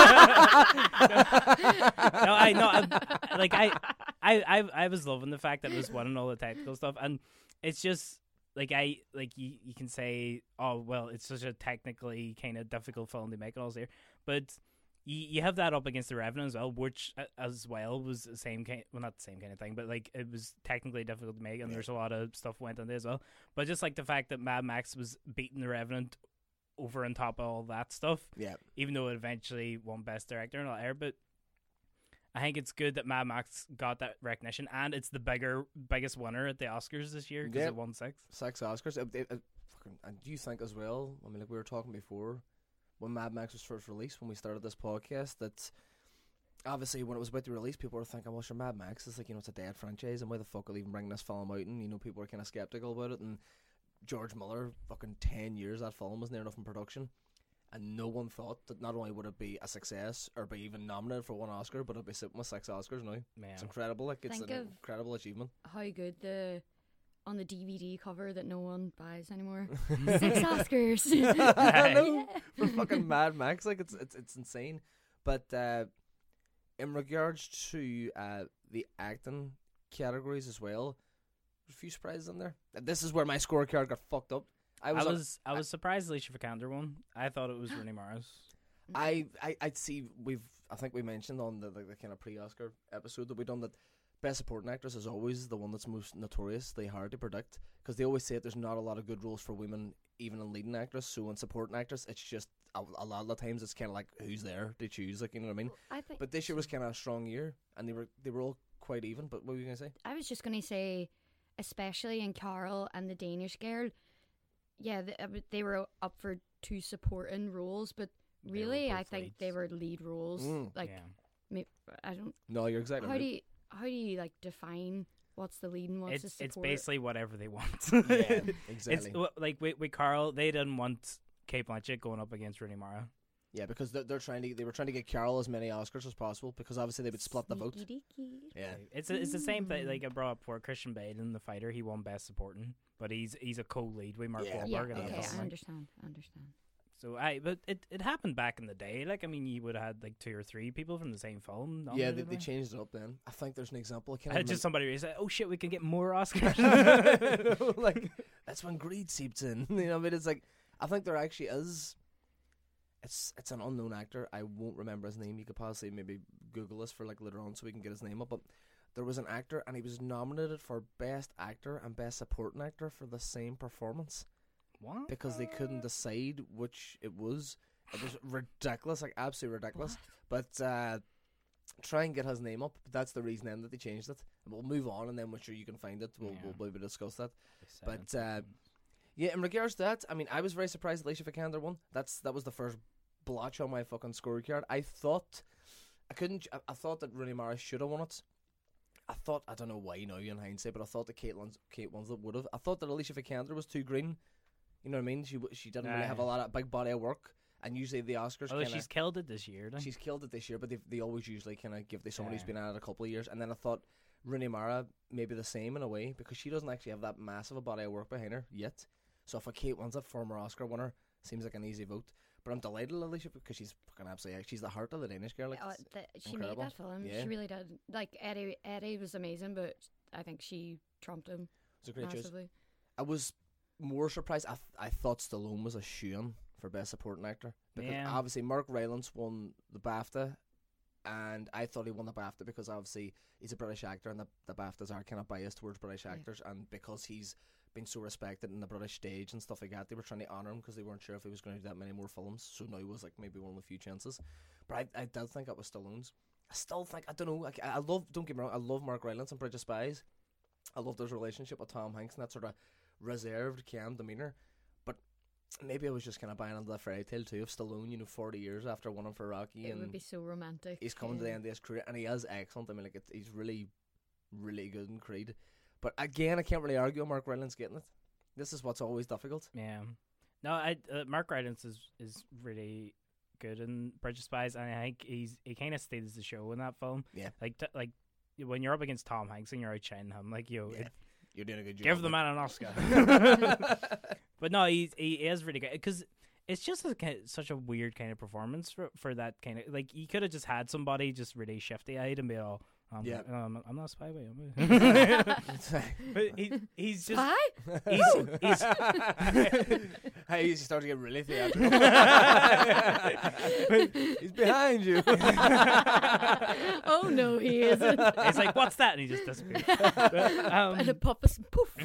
I know. I, like I, I, I, I was loving the fact that it was winning all the technical stuff, and it's just like I like you. You can say, oh well, it's such a technically kind of difficult film to make and all this here, but you you have that up against The Revenant as well, which uh, as well was the same kind. Well, not the same kind of thing, but like it was technically difficult to make, and there's a lot of stuff went into it as well. But just like the fact that Mad Max was beating The Revenant over on top of all that stuff, Yeah. even though it eventually won Best Director and all that, but I think it's good that Mad Max got that recognition, and it's the bigger, biggest winner at the Oscars this year because Yeah. it won six. Six Oscars. It, it, it, fucking, and do you think as well, I mean, like we were talking before, when Mad Max was first released, when we started this podcast, that obviously when it was about to release, people were thinking, well, sure, Mad Max is like, you know, it's a dead franchise, and why the fuck are they even bringing this film out? And, you know, people were kind of skeptical about it, and George Miller, fucking ten years that film was near enough in production, and no one thought that not only would it be a success or be even nominated for one Oscar, but it'd be sitting with six Oscars now. Man. It's incredible. Like it's Think an of- incredible achievement. How good the on the D V D cover that no one buys anymore. Six Oscars. I know, for fucking Mad Max, like it's it's it's insane. But uh, in regards to uh, the acting categories as well, there's a few surprises in there. And this is where my scorecard got fucked up. I I was, was, I was surprised Alicia Vikander won. I thought it was Rooney Mara's. I, I, I'd see we've I think we mentioned on the, the, the kind of pre-Oscar episode that we done that Best Supporting Actress is always the one that's most notoriously hard to predict, because they always say that there's not a lot of good roles for women even in leading actress. So in supporting actress, it's just a, a lot of the times it's kind of like who's there to choose, like, you know what I mean. I think. But this year was kind of a strong year, and they were they were all quite even. But what were you gonna say? I was just gonna say, especially in Carol and the Danish Girl, yeah, they, uh, they were up for two supporting roles, but They were really, I both think leads. they were lead roles. Mm. Like, yeah. may- I don't. No, you're exactly How right. do you how do you like define what's the lead and what's the It's support? it's basically whatever they want. Yeah, It's exactly. well, like with, with Carl, they didn't want Kate Blanchett going up against Rooney Mara. Yeah, because they're, they're trying to they were trying to get Carol as many Oscars as possible, because obviously they would split the vote. Sneaky deaky. Yeah, It's a, it's the same thing. Like I brought up for Christian Bale in The Fighter, he won Best Supporting, but he's he's a co-lead with Mark Yeah. Wahlberg. Yeah, and all okay, that. I understand. I understand. So I, but it, it happened back in the day. Like I mean, you would have had like two or three people from the same film. yeah, nominated they, for they it. changed it up. Then I think there's an example. I can't I had remember- just somebody who said, "Oh shit, we can get more Oscars." like that's when greed seeps in. You know, I mean, it's like I think there actually is. It's it's an unknown actor. I won't remember his name. You could possibly maybe Google this for like later on so we can get his name up. But there was an actor, and he was nominated for Best Actor and Best Supporting Actor for the same performance What? because they couldn't decide which it was. It was ridiculous, like absolutely ridiculous. But uh, try and get his name up. That's the reason then that they changed it. And we'll move on, and then we're sure you can find it. We'll Yeah. we'll maybe discuss that. But uh, yeah, in regards to that, I mean, I was very surprised that Alicia Vikander won. That's that was the first blotch on my fucking scorecard. I thought I couldn't. I, I thought that Rooney Mara should have won it. I thought I don't know why, you know, in hindsight, but I thought that Kate Lins, Kate Winslet would have. I thought that Alicia Vikander was too green. You know what I mean? She w- she didn't really have a Aye. lot of big body of work, and usually the Oscars. Although kinda, she's killed it this year. Like. She's killed it this year, but they they always usually kind of give they somebody who's Yeah. been at it a couple of years. And then I thought Rooney Mara maybe the same in a way, because she doesn't actually have that massive a body of work behind her yet. So if a Kate Winslet, former Oscar winner, seems like an easy vote. But I'm delighted, Alicia, because she's fucking absolutely. She's the heart of the Danish girl. Like, Oh, it's the, she incredible. made that film. Yeah. She really did. Like Eddie, Eddie was amazing, but I think she trumped him it's a great choice. massively. I was more surprised. I th- I thought Stallone was a shoo-in for best supporting actor because Yeah. obviously Mark Rylance won the BAFTA, and I thought he won the BAFTA because obviously he's a British actor, and the the BAFTAs are kind of biased towards British Yeah. actors, and because he's been so respected in the British stage and stuff like that, they were trying to honour him because they weren't sure if he was going to do that many more films. So now it was like maybe one of the few chances. But I I did think it was Stallone's. I still think I don't know. Like, I I love. Don't get me wrong. I love Mark Rylance and Bridge of Spies. I love his relationship with Tom Hanks and that sort of reserved, calm demeanour. But maybe I was just kind of buying into the fairy tale too of Stallone, you know, forty years after winning for Rocky. It and would be so romantic. he's coming to the yeah. end of his career, and he is excellent. I mean, like, it, he's really, really good in Creed. But again, I can't really argue with Mark Rylance getting it. This is what's always difficult. Yeah. No, I uh, Mark Rylance is is really good in Bridge of Spies, and I think he's he kind of steals the show in that film. Yeah. Like t- like when you're up against Tom Hanks and you're outshining him, like yo, Yeah. it, You're doing a good job. give the mate. man an Oscar. But no, he's he is really good because it's just a, kind such a weird kind of performance for for that kind of like you could have just had somebody just really shifty eyed and be all. Um, Yeah. um, I'm not a spy, wait, am I? But he, he's just Spy? he's, he's Hey, you start to get really theatrical. He's behind you. Oh no, he isn't. he's like, what's that? And he just disappears. But, um, And it pops and poof.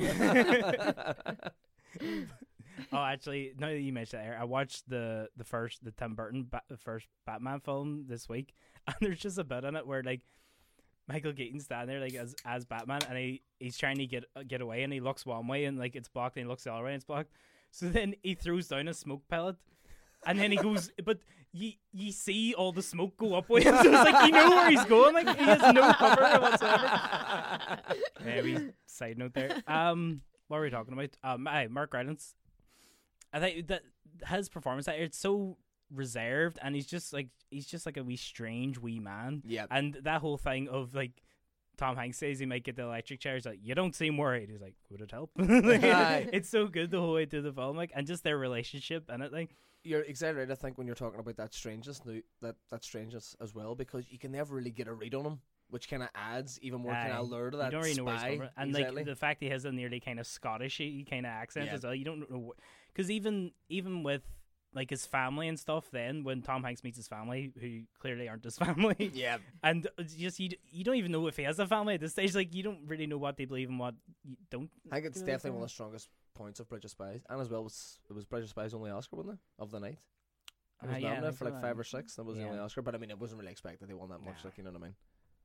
oh, actually, now that you mentioned that, I watched the the first the Tim Burton ba- the first Batman film this week, and there's just a bit in it where like Michael Keaton's standing there like as as Batman, and he he's trying to get uh, get away, and he looks one way and like it's blocked, and he looks the other way and it's blocked. So then he throws down a smoke pellet, and then he goes, but you you see all the smoke go up with him, so it's like you know where he's going, like he has no cover whatsoever. Yeah, we side note there. Um, what were we talking about? Um, aye, Mark Rylance. I think that his performance, it's so reserved, and he's just like he's just like a wee strange wee man. Yeah. And that whole thing of like Tom Hanks says he might get the electric chair. He's like, you don't seem worried. He's like, would it help? Like, Aye. it's so good the whole way through the film, like, and just their relationship and it, like. You're exactly right. I think when you're talking about that strangeness, now, that that strangeness as well, because you can never really get a read on him, which kind of adds even more kind Aye. of allure to that You don't really know where he's spy. coming from. And exactly. like the fact he has a nearly kind of Scottish-y kind of accent Yeah. as well. You don't know because even even with like his family and stuff. Then when Tom Hanks meets his family, who clearly aren't his family, yeah, and it's just you d- you don't even know if he has a family at this stage. Like you don't really know what they believe and what you don't. I think it's do definitely one with of the strongest points of Bridge of Spies, and as well was it was Bridge of Spies' only Oscar, wasn't it, of the night? It was Uh, yeah, I nominated think for so, like uh, five or six. That was the yeah. only Oscar, but I mean, it wasn't really expected they won that much. Nah. Like, you know what I mean?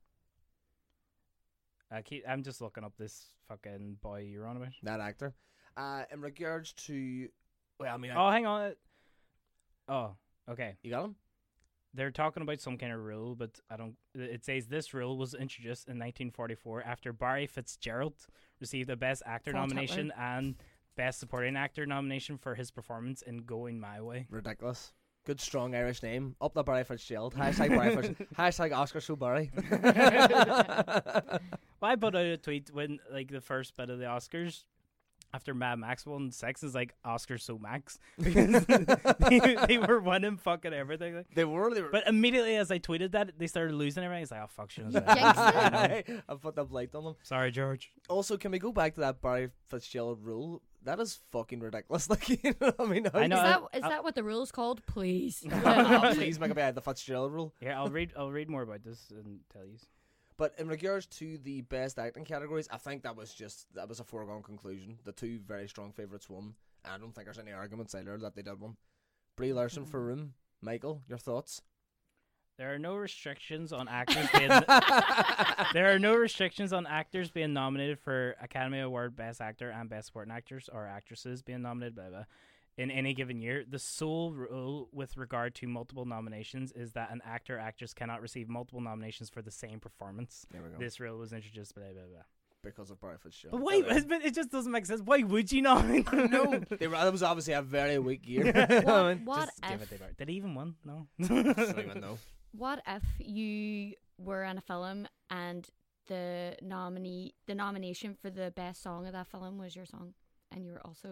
I keep, I'm just looking up this fucking boy you're on about. That actor. Uh, in regards to, well, I mean, I, Oh, hang on. Oh, okay. you got him. They're talking about some kind of rule, but I don't. It says this rule was introduced in nineteen forty-four after Barry Fitzgerald received the Best Actor Fought nomination and Best Supporting Actor nomination for his performance in Going My Way. Ridiculous. Good strong Irish name. Up the Barry Fitzgerald. Hashtag Barry Fitzgerald. Hashtag Oscar so Barry. Well, I put out a tweet when, like, the first bit of the Oscars after Mad Max won six is like Oscars so Max because they, they were winning fucking everything. Like. They were. They were. But immediately as I tweeted that, they started losing everything. It's like, oh fuck, she knows Jinx that. it. I put that blight on them. Sorry, George. Also, can we go back to that Barry Fitzgerald rule? That is fucking ridiculous. Like, you know what I mean? How I know. Is I- that is I- that what the rule's called? Please. Oh, please make up the Fitzgerald rule. Here, I'll read. I'll read more about this and tell you. But in regards to the best acting categories, I think that was just that was a foregone conclusion. The two very strong favourites won. And I don't think there's any arguments either that they did one. Brie Larson for Room. Michael, your thoughts? There are no restrictions on actors being. There are no restrictions on actors being nominated for Academy Award Best Actor and Best Supporting Actors or actresses being nominated. Blah blah. In any given year, the sole rule with regard to multiple nominations is that an actor or actress cannot receive multiple nominations for the same performance. There we go. This rule was introduced. Blah blah blah. Because of Barry Fitzgerald. But why? But it just doesn't make sense. Why would you nominate? No, they were, that was obviously a very weak year. What, what Just give it if the Did he even win? No. I don't even know. what if you were in a film and the nominee the nomination for the best song of that film was your song and you were also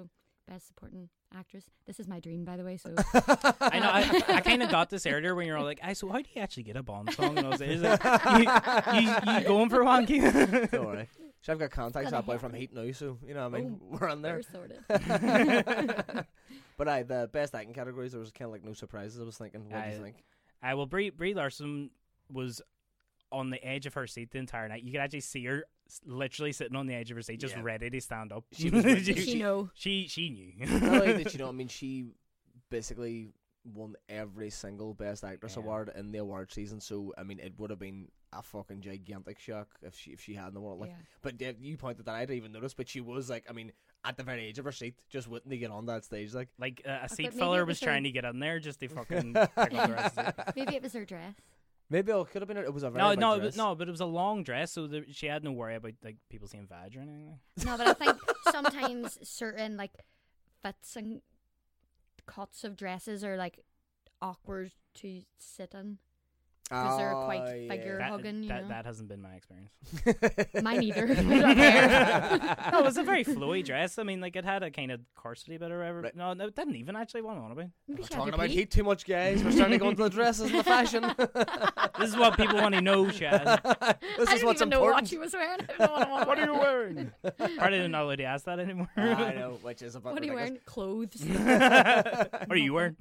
Best Supporting Actress. This is my dream, by the way. So I know. I, I kind of got this earlier when you're all like, "I so how do you actually get a Bond song?" And I was like, you, you, you going for one, Keith? Don't worry. So I've got contacts that boy from Heat now, so you know what I mean. Oh, we're on there. we're sorted. But I the best acting categories, there was kind of like no surprises. I was thinking, what I, do you think? I well, Brie Brie Larson was on the edge of her seat the entire night. You could actually see her s- literally sitting on the edge of her seat, just Yeah. ready to stand up. She was Did she, she know? she she knew. Not only did you know, I mean, she basically won every single Best Actress Yeah. award in the award season. So I mean, it would have been a fucking gigantic shock if she if she hadn't won it. Like, Yeah. but yeah, you pointed that I didn't even notice. But she was like, I mean, at the very edge of her seat, just waiting to get on that stage. Like, Like uh, a but seat maybe filler it was was her- trying to get in there just to fucking pick up the rest of it. Maybe it was her dress. maybe it could have been. It was a very No, big no, dress. but, no, but it was a long dress, so there, she had no worry about like people seeing vag or anything. No, but I think sometimes certain like fits and cuts of dresses are like awkward to sit in because they're Oh, quite yeah. figure That, hugging. You that, know, that hasn't been my experience. mine either. I don't care. No, it was a very flowy dress. I mean, like it had a kind of corsety bit or whatever. Right. No, no, it didn't even actually want on about. Maybe We're she had talking to about pee. Heat too much, guys. We're starting to go into the dresses and the fashion. This is what people want to know, Chad. This I is didn't what's even know what important. she was wearing. I don't know what, I want What are you wearing? Probably not allowed to ask that anymore. I know, which is a bit What are you ridiculous. wearing? Clothes. What are you wearing?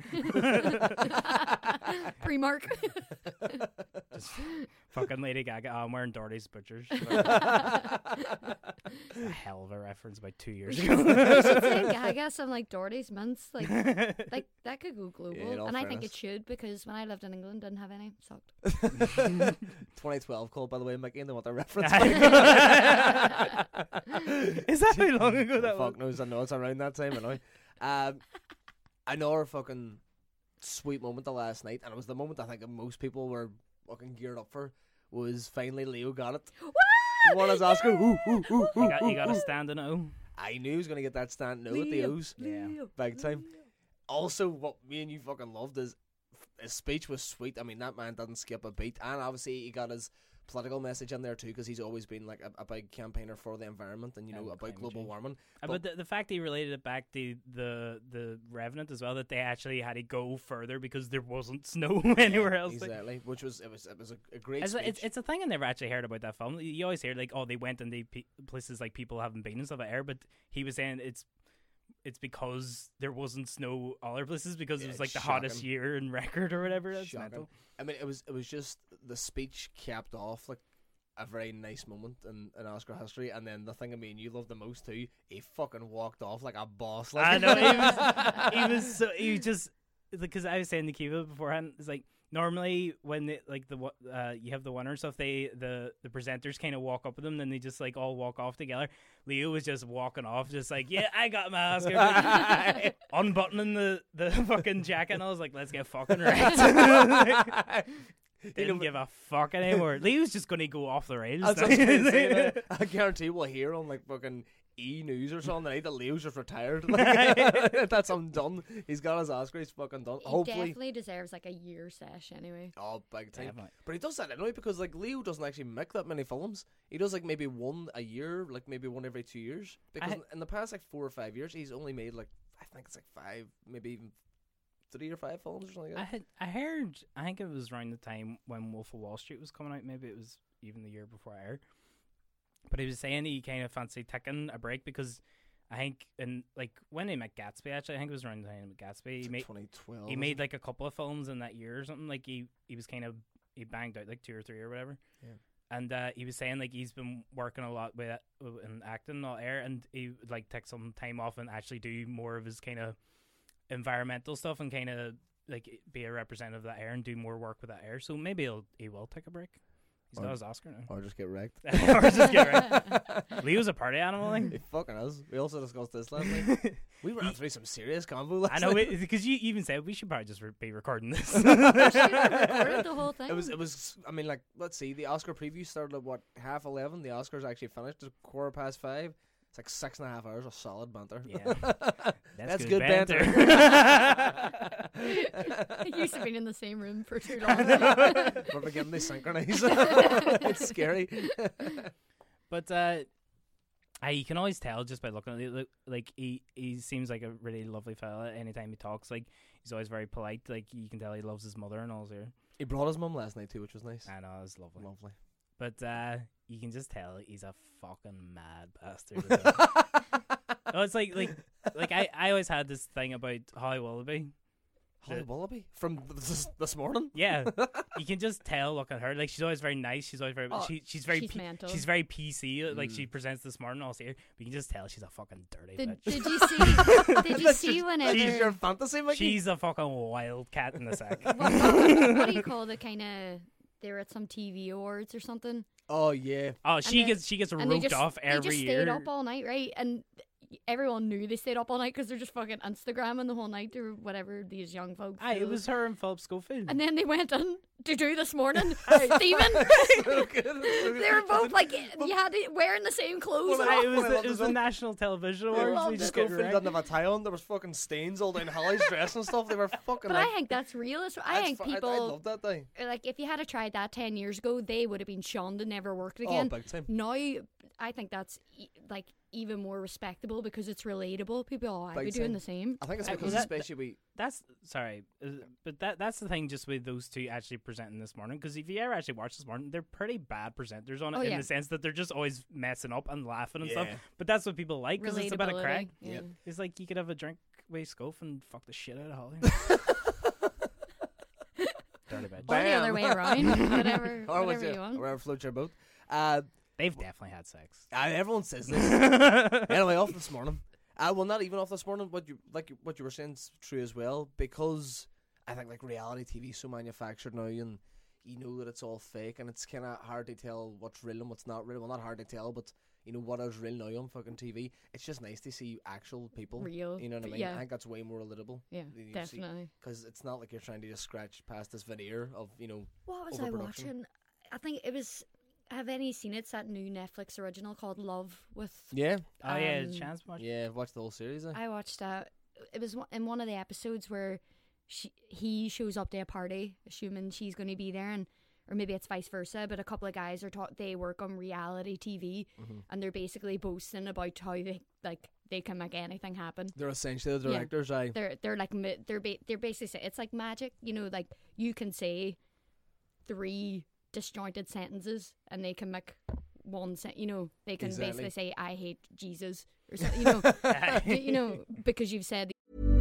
Primark. Just fucking Lady Gaga. Oh, I'm wearing Doherty's Butchers. A hell of a reference about two years We ago. should say Gaga some like Doherty's mints. Like, like that could go global, Yeah, in all and I think fairness. it should because when I lived in England, didn't have any. Sucked. twenty twelve call, by the way, Mickey, and they want the reference. Is that how long ago that was? Fuck knows, I know it's around that time, I know. Um, another fucking sweet moment the last night, and it was the moment I think that most people were fucking geared up for, was finally Leo got it. He won his Oscar. Ooh, ooh, ooh, You ooh, got, you ooh, got to ooh. stand and oh. I knew he was going to get that stand no at the O's. Yeah. Big time. Also, what me and you fucking loved is his speech was sweet. I mean, that man didn't skip a beat, and obviously he got his political message in there too, because he's always been like a, a big campaigner for the environment and you know And about climate global change. warming. Uh, But the, the fact he related it back to the the Revenant as well, that they actually had to go further because there wasn't snow anywhere else. Like, Exactly, which was it was it was a, a great It's, speech. it's, it's a thing I never actually heard about that film. You always hear like, oh, they went into pe- places like people haven't been and stuff like that. But he was saying it's it's because there wasn't snow other places because Yeah, it was like it's the hottest shocking. year in record or whatever. That's Shocking. mental. I mean, it was it was just the speech capped off like a very nice moment in, in Oscar history, and then the thing I mean you loved the most too, he fucking walked off like a boss. Like. I know he was he was so he was just because I was saying to Kiva beforehand, it's like normally when they, like the uh you have the winner stuff, they the the presenters kind of walk up with them, then they just like all walk off together. Leo was just walking off, just like, yeah, I got my Oscar, like, unbuttoning the the fucking jacket, and I was like, let's get fucking right. Didn't give a fuck anymore. Leo's just gonna go off the rails. That's what I was gonna say, like, I guarantee we'll hear on like fucking E News or something tonight that Leo's just retired. Like, that's him done. He's got his Oscar. He's fucking done. He Hopefully. definitely deserves like a year sesh anyway. Oh, big time. Definitely. But he does that anyway because like Leo doesn't actually make that many films. He does like maybe one a year, like maybe one every two years. Because I- in- in the past like four or five years, he's only made like I think it's like five, maybe even three or five films or something I like that. had I heard I think it was around the time when Wolf of Wall Street was coming out. Maybe it was even the year before I heard. But he was saying he kind of fancied taking a break because I think in like when he met Gatsby, actually I think it was around the time he met Gatsby. He made twenty twelve. he made like a couple of films in that year or something. Like he he was kind of he banged out like two or three or whatever. Yeah. And uh, he was saying like he's been working a lot with uh, in acting all air, and he would like take some time off and actually do more of his kind of environmental stuff and kind of like be a representative of that air and do more work with that air. So maybe he'll he will take a break. He's Or- got his Oscar now. Or just get wrecked. Or just get right. Leo's a party animal. He Like. fucking is. We also discussed this last night. We ran through some serious convo last I know night. because you even said we should probably just re- be recording this. We should have recorded the whole thing. It was, it was. I mean, like, let's see. The Oscar preview started at what half eleven. The Oscars actually finished at quarter past five. It's like six and a half hours of solid banter. Yeah. That's, good good, banter. banter. You used to be in the same room for too long. We're beginning to synchronize. It's scary. But uh, I, you can always tell just by looking at it. Like, like he, he seems like a really lovely fella. Anytime he talks, like he's always very polite. Like you can tell he loves his mother and all here. He brought his mum last night too, which was nice. I know, it was lovely. Lovely. But uh, you can just tell he's a fucking mad bastard. Oh, it's like like like I, I always had this thing about Holly Willoughby. Holly Willoughby from this, this morning. Yeah, you can just tell. Look at her; like she's always very nice. She's always very. Oh, she, she's very. she's P- mental. she's very P C. Like Mm. she presents this morning. I'll see her, but you can just tell she's a fucking dirty Did, bitch. did you see? Did you That's see your- whenever? She's your fantasy, Mickey. She's a fucking wild cat in the sack. what, what, what do you call the kind of? They were at some T V awards or something, Oh yeah. Oh, she then- gets she gets and they roped just off they every just year. stayed up all night, right? And everyone knew they stayed up all night because they're just fucking Instagramming the whole night or whatever these young folks. Aye, it do. was her and Philip Schofield. And then they went on to do this morning, Stephen. So good, so They good. were both like, you had it wearing the same clothes. Well, and Aye, all. it was Well, the, it it was was the all- National Television I Awards. loved They it. just get Schofield wrecked. didn't have a tie on. There was fucking stains all down Holly's dress and stuff. They were fucking. But like, I think that's realist. I that's think fu- I, I people love that thing. like if you had tried that ten years ago, they would have been shunned and never worked Oh, again. big time. Now, I think that's e- like even more respectable because it's relatable. People, oh, I'd Big be doing time. the same. I think it's Aye, because well, that- especially we. That's sorry, uh, but that that's the thing. Just with those two actually presenting this morning, because if you ever actually watch this morning, they're pretty bad presenters on it Oh, in yeah. the sense that they're just always messing up and laughing and stuff. Yeah. But that's what people like because it's a bit of Relatability, crack. yeah. Yep. It's like you could have a drink with Scof and fuck the shit out of Holly. Dirty bitch. Or the other Bam. way around. whatever Or whatever was you want. Wherever floats your boat. Uh, They've definitely had sex. uh, everyone says this. Anyway, off this morning. Uh, well, not even off this morning. What you like, what you were saying is true as well. Because I think like reality T V is so manufactured now, and you know that it's all fake, and it's kind of hard to tell what's real and what's not real. Well, not hard to tell, but you know what is real now on fucking T V. It's just nice to see actual people. Real. You know what I mean? Yeah. I think that's way more relatable. Yeah, Because definitely. it's not like you're trying to just scratch past this veneer of you know. What was I overproduction. watching? I think it was. Have any seen it? It's that new Netflix original called Love with. Yeah, Oh yeah, Um, chance watch. yeah. I've watched the whole series. Eh? I watched that. It was one- in one of the episodes where she, he shows up to a party, assuming she's going to be there, and or maybe it's vice versa. But a couple of guys are taught they work on reality T V, Mm-hmm. and they're basically boasting about how they like they can make anything happen. They're essentially the Yeah. directors. I They're they're like ma- they're ba- they're basically say, it's like magic, you know, like you can say three disjointed sentences and they can make one sen- you know, they can Exactly. basically say I hate Jesus or something, you know, you, you know, because you've said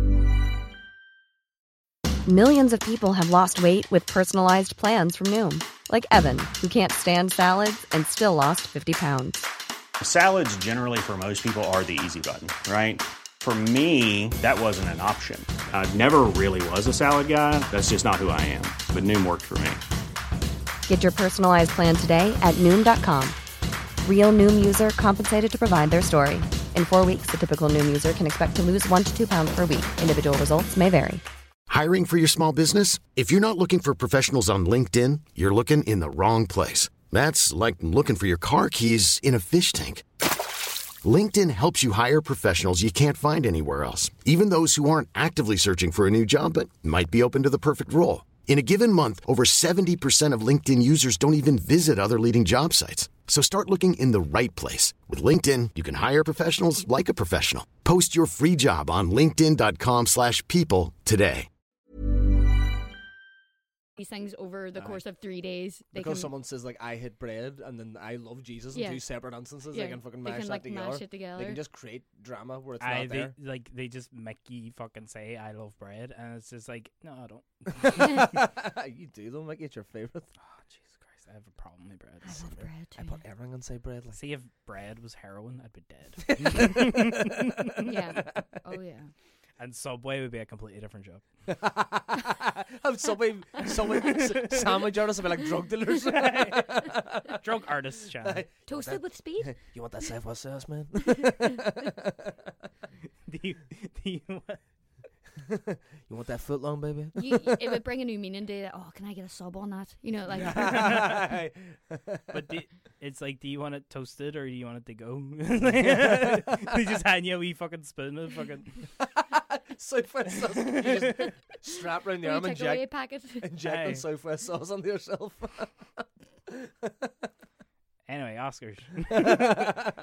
Millions of people have lost weight with personalized plans from Noom, like Evan, who can't stand salads and still lost fifty pounds. Salads generally for most people are the easy button, right? For me, that wasn't an option. I never really was a salad guy. That's just not who I am. But Noom worked for me. Get your personalized plan today at Noom dot com. Real Noom user compensated to provide their story. In four weeks, the typical Noom user can expect to lose one to two pounds per week. Individual results may vary. Hiring for your small business? If you're not looking for professionals on LinkedIn, you're looking in the wrong place. That's like looking for your car keys in a fish tank. LinkedIn helps you hire professionals you can't find anywhere else, even those who aren't actively searching for a new job but might be open to the perfect role. In a given month, over seventy percent of LinkedIn users don't even visit other leading job sites. So start looking in the right place. With LinkedIn, you can hire professionals like a professional. Post your free job on linkedin dot com slash people today. these things over the Aye. course of three days. They Because can, someone says like I hate bread and then I love Jesus Yeah. in two separate instances, Yeah. they can fucking They mash can, that like, together. mash it together. They can just create drama where it's I not they there. like they just make you fucking say I love bread, and it's just like no, I don't. You do though, Mickey. It's your favorite. Oh Jesus Christ, I have a problem with bread. I love bread too. I put everything inside bread. Like. See, if bread was heroin, I'd be dead. Yeah. Oh yeah. And Subway would be a completely different job. Have Subway, Subway s- sandwich artists would be like drug dealers. Drug artists, Shannon. Toasted with speed. You want that Southwest sauce, man? do you, do you want, You want that foot long, baby? You, it would bring a new meaning to it. Oh, can I get a sub on that? You know, like but do, it's like, do you want it toasted or do you want it to go? They just hand you a wee fucking spoon of fucking. Southwest sauce. You just strap around the will you arm and take away a inject, packet. inject Aye. the Southwest sauce onto yourself. Anyway, Oscars.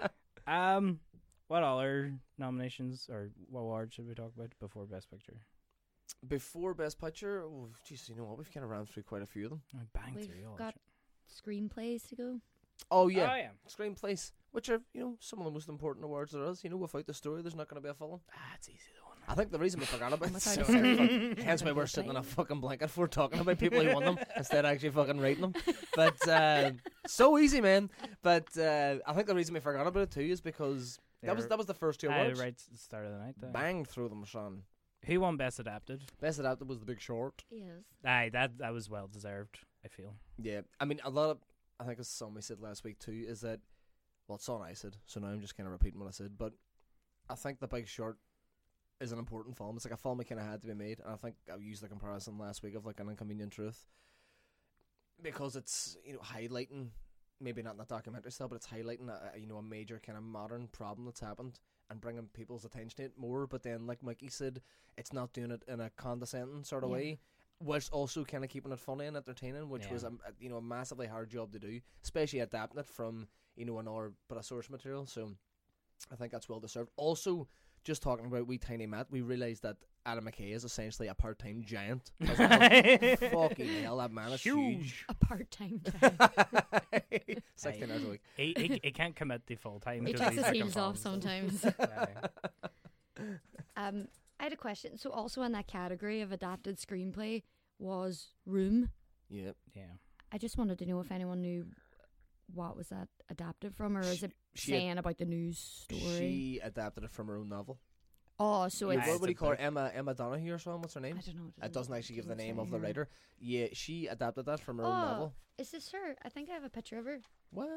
Um, what other nominations or what awards should we talk about before Best Picture? Before Best Picture, oh, geez, you know what? We've kind of ran through quite a few of them. I banged We've through all got that screenplays to go. Oh yeah, Oh, yeah. screenplays, which are you know some of the most important awards there is. You know, without the story, there's not going to be a film. Ah, it's easy to win. I think the reason we forgot about it, Without so a story. hence why we're sitting in a fucking blanket for talking about people who won them instead of actually fucking rating them. But uh, so easy, man. But uh, I think the reason we forgot about it too is because They that was were- that was the first two Ah, awards. right at the start of the night. There. Banged through them, Sean. Who won Best Adapted? Best adapted was The Big Short. Yes. Aye, that that was well deserved. I feel. Yeah, I mean a lot of I think it's something we said last week too is that well it's something I said, so now I'm just kind of repeating what I said. But I think The Big Short is an important film. It's like a film that kind of had to be made, and I think I used the comparison last week of like An Inconvenient Truth because it's you know highlighting maybe not in the documentary style, but it's highlighting a, you know a major kind of modern problem that's happened and bringing people's attention to it more. But then, like Mikey said, it's not doing it in a condescending sort of Yeah. way, whilst also kind of keeping it funny and entertaining, which Yeah. was a, a you know a massively hard job to do, especially adapting it from you know another bit of source material. So I think that's well deserved. Also, just talking about wee tiny Matt, we realised that Adam McKay is essentially a part-time giant. as well. Fucking hell, that man is huge. A part-time job. Sixteen hours a week. he, he he can't commit the full time. He takes his heels off sometimes. Aye. um, I had a question. So also in that category of adapted screenplay was Room. Yeah. Yeah. I just wanted to know if anyone knew what was that adapted from, or is it She- saying about the news story? She adapted it from her own novel. oh, so Yeah, it's Aye, what would it's you a call her? book. Emma Emma Donoghue or something? What's her I name? don't know. It doesn't actually give the doesn't name say of the here. writer. Yeah, she adapted that from her own Oh, novel. is this her? I think I have a picture of her What?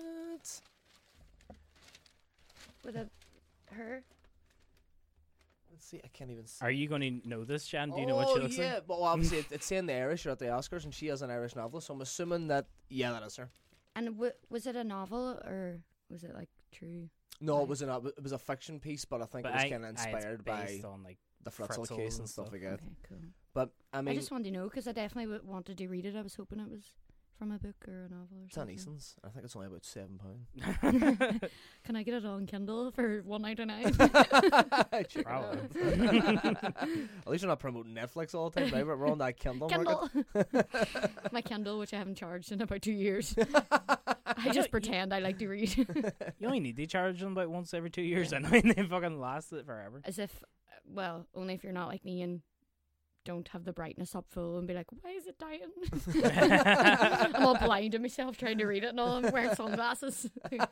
with a her. Let's see. I can't even see. Are you going to know this, Shan? Do you oh, know what she looks yeah. like? Well, obviously, it, it's saying the Irish are at the Oscars, and she has an Irish novel, so I'm assuming that, yeah, that is her. And w- was it a novel or was it like true? No, Right. it was, an, it was a fiction piece, but I think But it was I- kind of aye, it's inspired by based on like the Fritzl Fritzl case and and stuff stuff. like that. Okay, cool. But, I I, mean, just wanted to know because I definitely w- wanted to read it. I was hoping it was from a book or a novel or it's on something. Eason's. I think it's only about seven pounds. Can I get it on Kindle for one ninety nine? Check it Probably. out. At least you're not promoting Netflix all the time, right? We're on that Kindle, market. Kindle. My Kindle, which I haven't charged in about two years. I just pretend I like to read, You only need to charge them about once every two years, and I mean they fucking last it forever. as if, uh, well, only if you're not like me and don't have the brightness up full and be like, why is it dying? I'm all blind to myself trying to read it and all. I'm wearing sunglasses.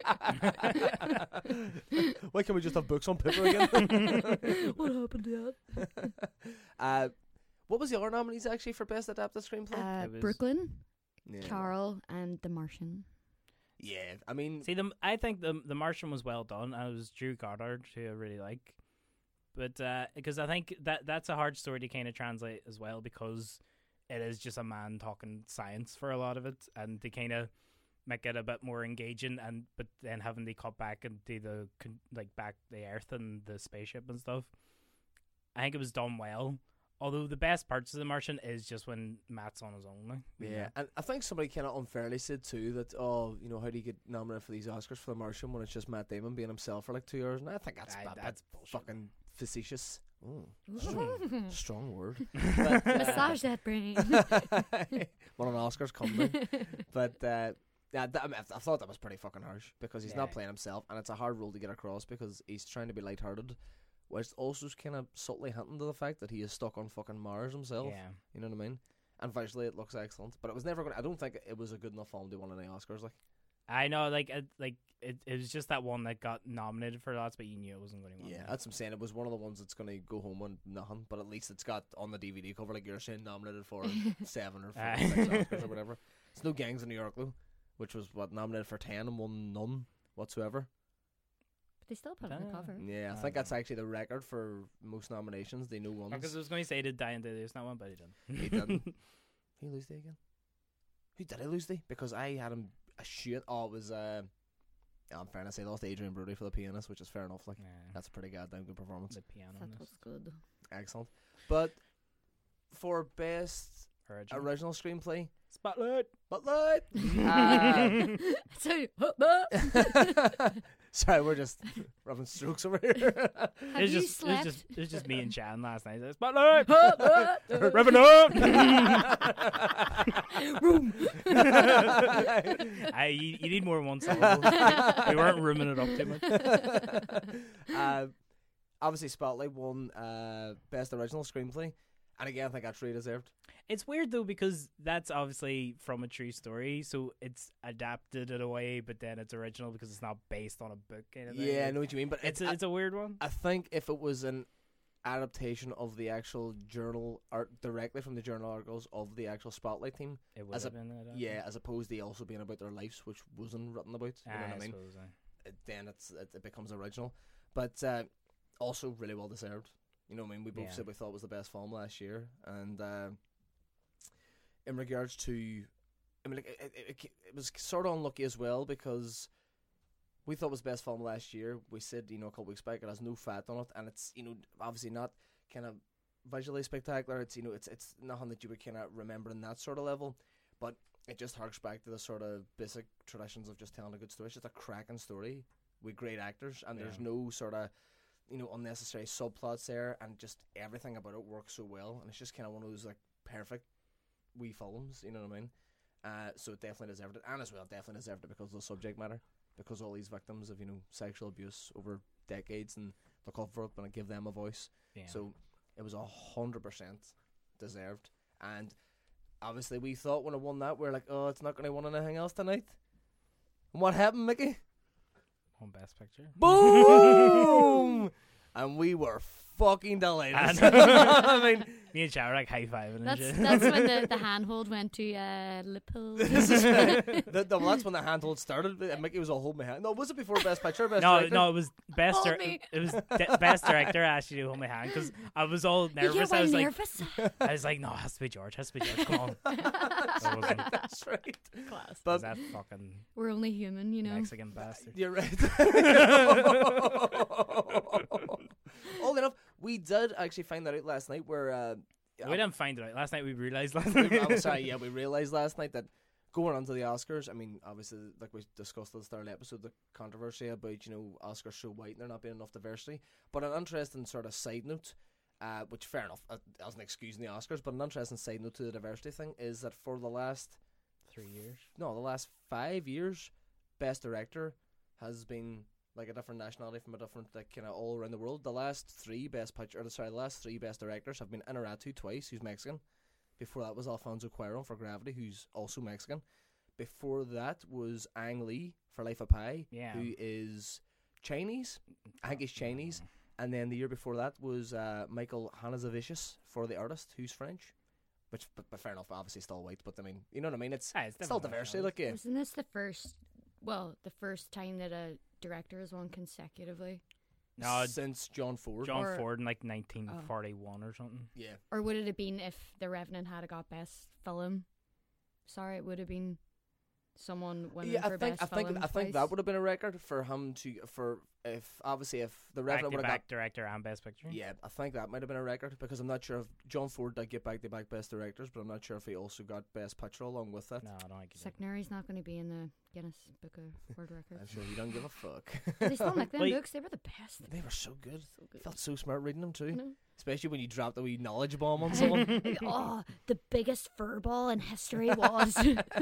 Why can't we just have books on paper again? What happened to that? uh, what was the other nominees actually for Best Adapted Screenplay? Uh, It was- Brooklyn, yeah. Carol, and The Martian. Yeah, I mean, See, the I think the the Martian was well done. And it was Drew Goddard, who I really like, but because I think that that's a hard story to kind of translate as well, because it is just a man talking science for a lot of it, and they kind of make it a bit more engaging, and but then having to cut back and do the con- like back the Earth and the spaceship and stuff. I think it was done well. Although the best parts of The Martian is just when Matt's on his own. Like, you yeah, know. and I think somebody kind of unfairly said too that, oh, you know, how do you get nominated for these Oscars for The Martian when it's just Matt Damon being himself for like two hours? And I think that's Aye, that, that's that's bullshit. fucking facetious. Ooh, strong, strong word. Massage that brain. When an Oscars come down. But uh, yeah, that, I, mean, I thought that was pretty fucking harsh because he's not Yeah. playing himself, and it's a hard role to get across because he's trying to be lighthearted, whilst also kind of subtly hinting to the fact that he is stuck on fucking Mars himself. Yeah. You know what I mean? And visually it looks excellent, but it was never going. I don't think it was a good enough film to win any Oscars. Like, I know, like, it, like it, it was just that one that got nominated for lots, but you knew it wasn't going to win. yeah, that's what I'm saying. It was one of the ones that's going to go home on nothing, but at least it's got on the D V D cover, like you're saying, nominated for seven or Aye. six Oscars or whatever. It's no Gangs of New York though, which was what nominated for ten and won none whatsoever. But they still put it on the Ah. cover. Yeah, I I think don't that's know. actually the record for most nominations. They know ones. Because I was going to say he did die in There's not one, but he didn't. He didn't. Who lose they again? Who did I lose they? Because I had him a shit. Oh, it was. Uh, yeah, I'm fair to say, lost Adrian Brody for The Pianist, which is fair enough. Like, Yeah. that's a pretty goddamn good performance. The piano. That in was this. good. Excellent. But for best Original. original screenplay, Spotlight. Spotlight. uh, So, Sorry, we're just rubbing strokes over here. Have It was you just, it was slept? just, it was just me and Shan last night. Spotlight, revving up. I, you, you need more than one syllable. We weren't rooming it up too much. uh, obviously, Spotlight won uh, Best Original Screenplay, and again, I think that's really deserved. It's weird though because that's obviously from a true story, so it's adapted in a way, but then it's original because it's not based on a book. Kind of thing. Yeah, I know what you mean, but It's it, a, I, it's a weird one. I think if it was an adaptation of the actual journal art directly from the journal articles of the actual Spotlight team, It would as have a- been. I don't yeah, think. as opposed to also being about their lives, which wasn't written about. You Ah, know what I I mean? suppose. aye. It, then it's it, it becomes original, but uh, also really well deserved. You know what I mean? We both Yeah. said we thought it was the best film last year, and uh, in regards to, I mean, like, it, it, it, it was sort of unlucky as well because we thought it was best film last year. We said, you know, a couple weeks back, it has no fat on it, and it's, you know, obviously not kind of visually spectacular. It's, you know, it's it's nothing that you would kind of remember in that sort of level, but it just harks back to the sort of basic traditions of just telling a good story. It's just a cracking story with great actors, and there's Yeah. no sort of, you know, unnecessary subplots there, and just everything about it works so well, and it's just kind of one of those like perfect wee films, you know what I mean? Uh, so it definitely deserved it, and as well, definitely deserved it because of the subject matter, because all these victims of, you know, sexual abuse over decades, and they're called for it, but I give them a voice. Yeah. So it was a hundred percent deserved, and obviously we thought when it won that, we are like, oh, it's not going to win anything else tonight. And what happened, Mickey? One best picture. Boom! And we were fucking delighted. I mean, Me and Chad were like high fiving and That's shit. that's when the, the handhold went to uh, Liverpool. this is the, the, well, that's when the handhold started. And Mickey was all holding my hand. No, was it before Best Picture? Best No, Director? no, it was best. Hold Dir- me. it was de- best director. I asked you to hold my hand because I was all You get nervous. I well was like, nervous. I was like, no, it has to be George. It has to be George. Come on. That wasn't. That's right. Class. But that fucking We're only human, you know. Mexican bastard. you're right. All enough, we did actually find that out last night where uh, We didn't find it out last night. We realized last we, night. I'm sorry, yeah, we realised last night that going on to the Oscars, I mean, obviously, like we discussed at the start of the episode, the controversy about, you know, Oscars so white and there not being enough diversity. But an interesting sort of side note, uh, which fair enough, uh, as an excuse in the Oscars, but an interesting side note to the diversity thing is that for the last, Three years. no, the last five years, Best Director has been like a different nationality from a different, like, kind of all around the world. The last three Best Picture, or sorry, the last three Best Directors have been Inarritu twice, who's Mexican. Before that was Alfonso Cuarón for Gravity, who's also Mexican. Before that was Ang Lee for Life of Pi, Yeah. who is Chinese. I think he's Chinese. And then the year before that was uh, Michael Hanazavicius for The Artist, who's French. Which, but, but fair enough, obviously still white. But I mean, you know what I mean? It's, Ah, it's it's still different diversity, like, yeah. Wasn't this the first, well, the first time that a director has won consecutively? No, Since John Ford. John Or- Ford in like nineteen forty-one or something. Yeah. Or would it have been if The Revenant had got best film? Sorry, it would have been someone winning Yeah, I for think best I think film I think twice. that would have been a record for him to for if obviously if the Revenant would have got. Back-to-back director and best picture. Yeah, I think that might have been a record because I'm not sure if John Ford did get back to back best directors, but I'm not sure if he also got best picture along with that. No, I don't think he did. Sick Nuri's not going to be in the Guinness Book of World I'm Records. sure you don't give a fuck. They still make them Like- books. They were the best. They were so good. So good. Felt so smart reading them too, No. especially when you dropped a wee knowledge bomb on someone. Oh, the biggest furball in history was.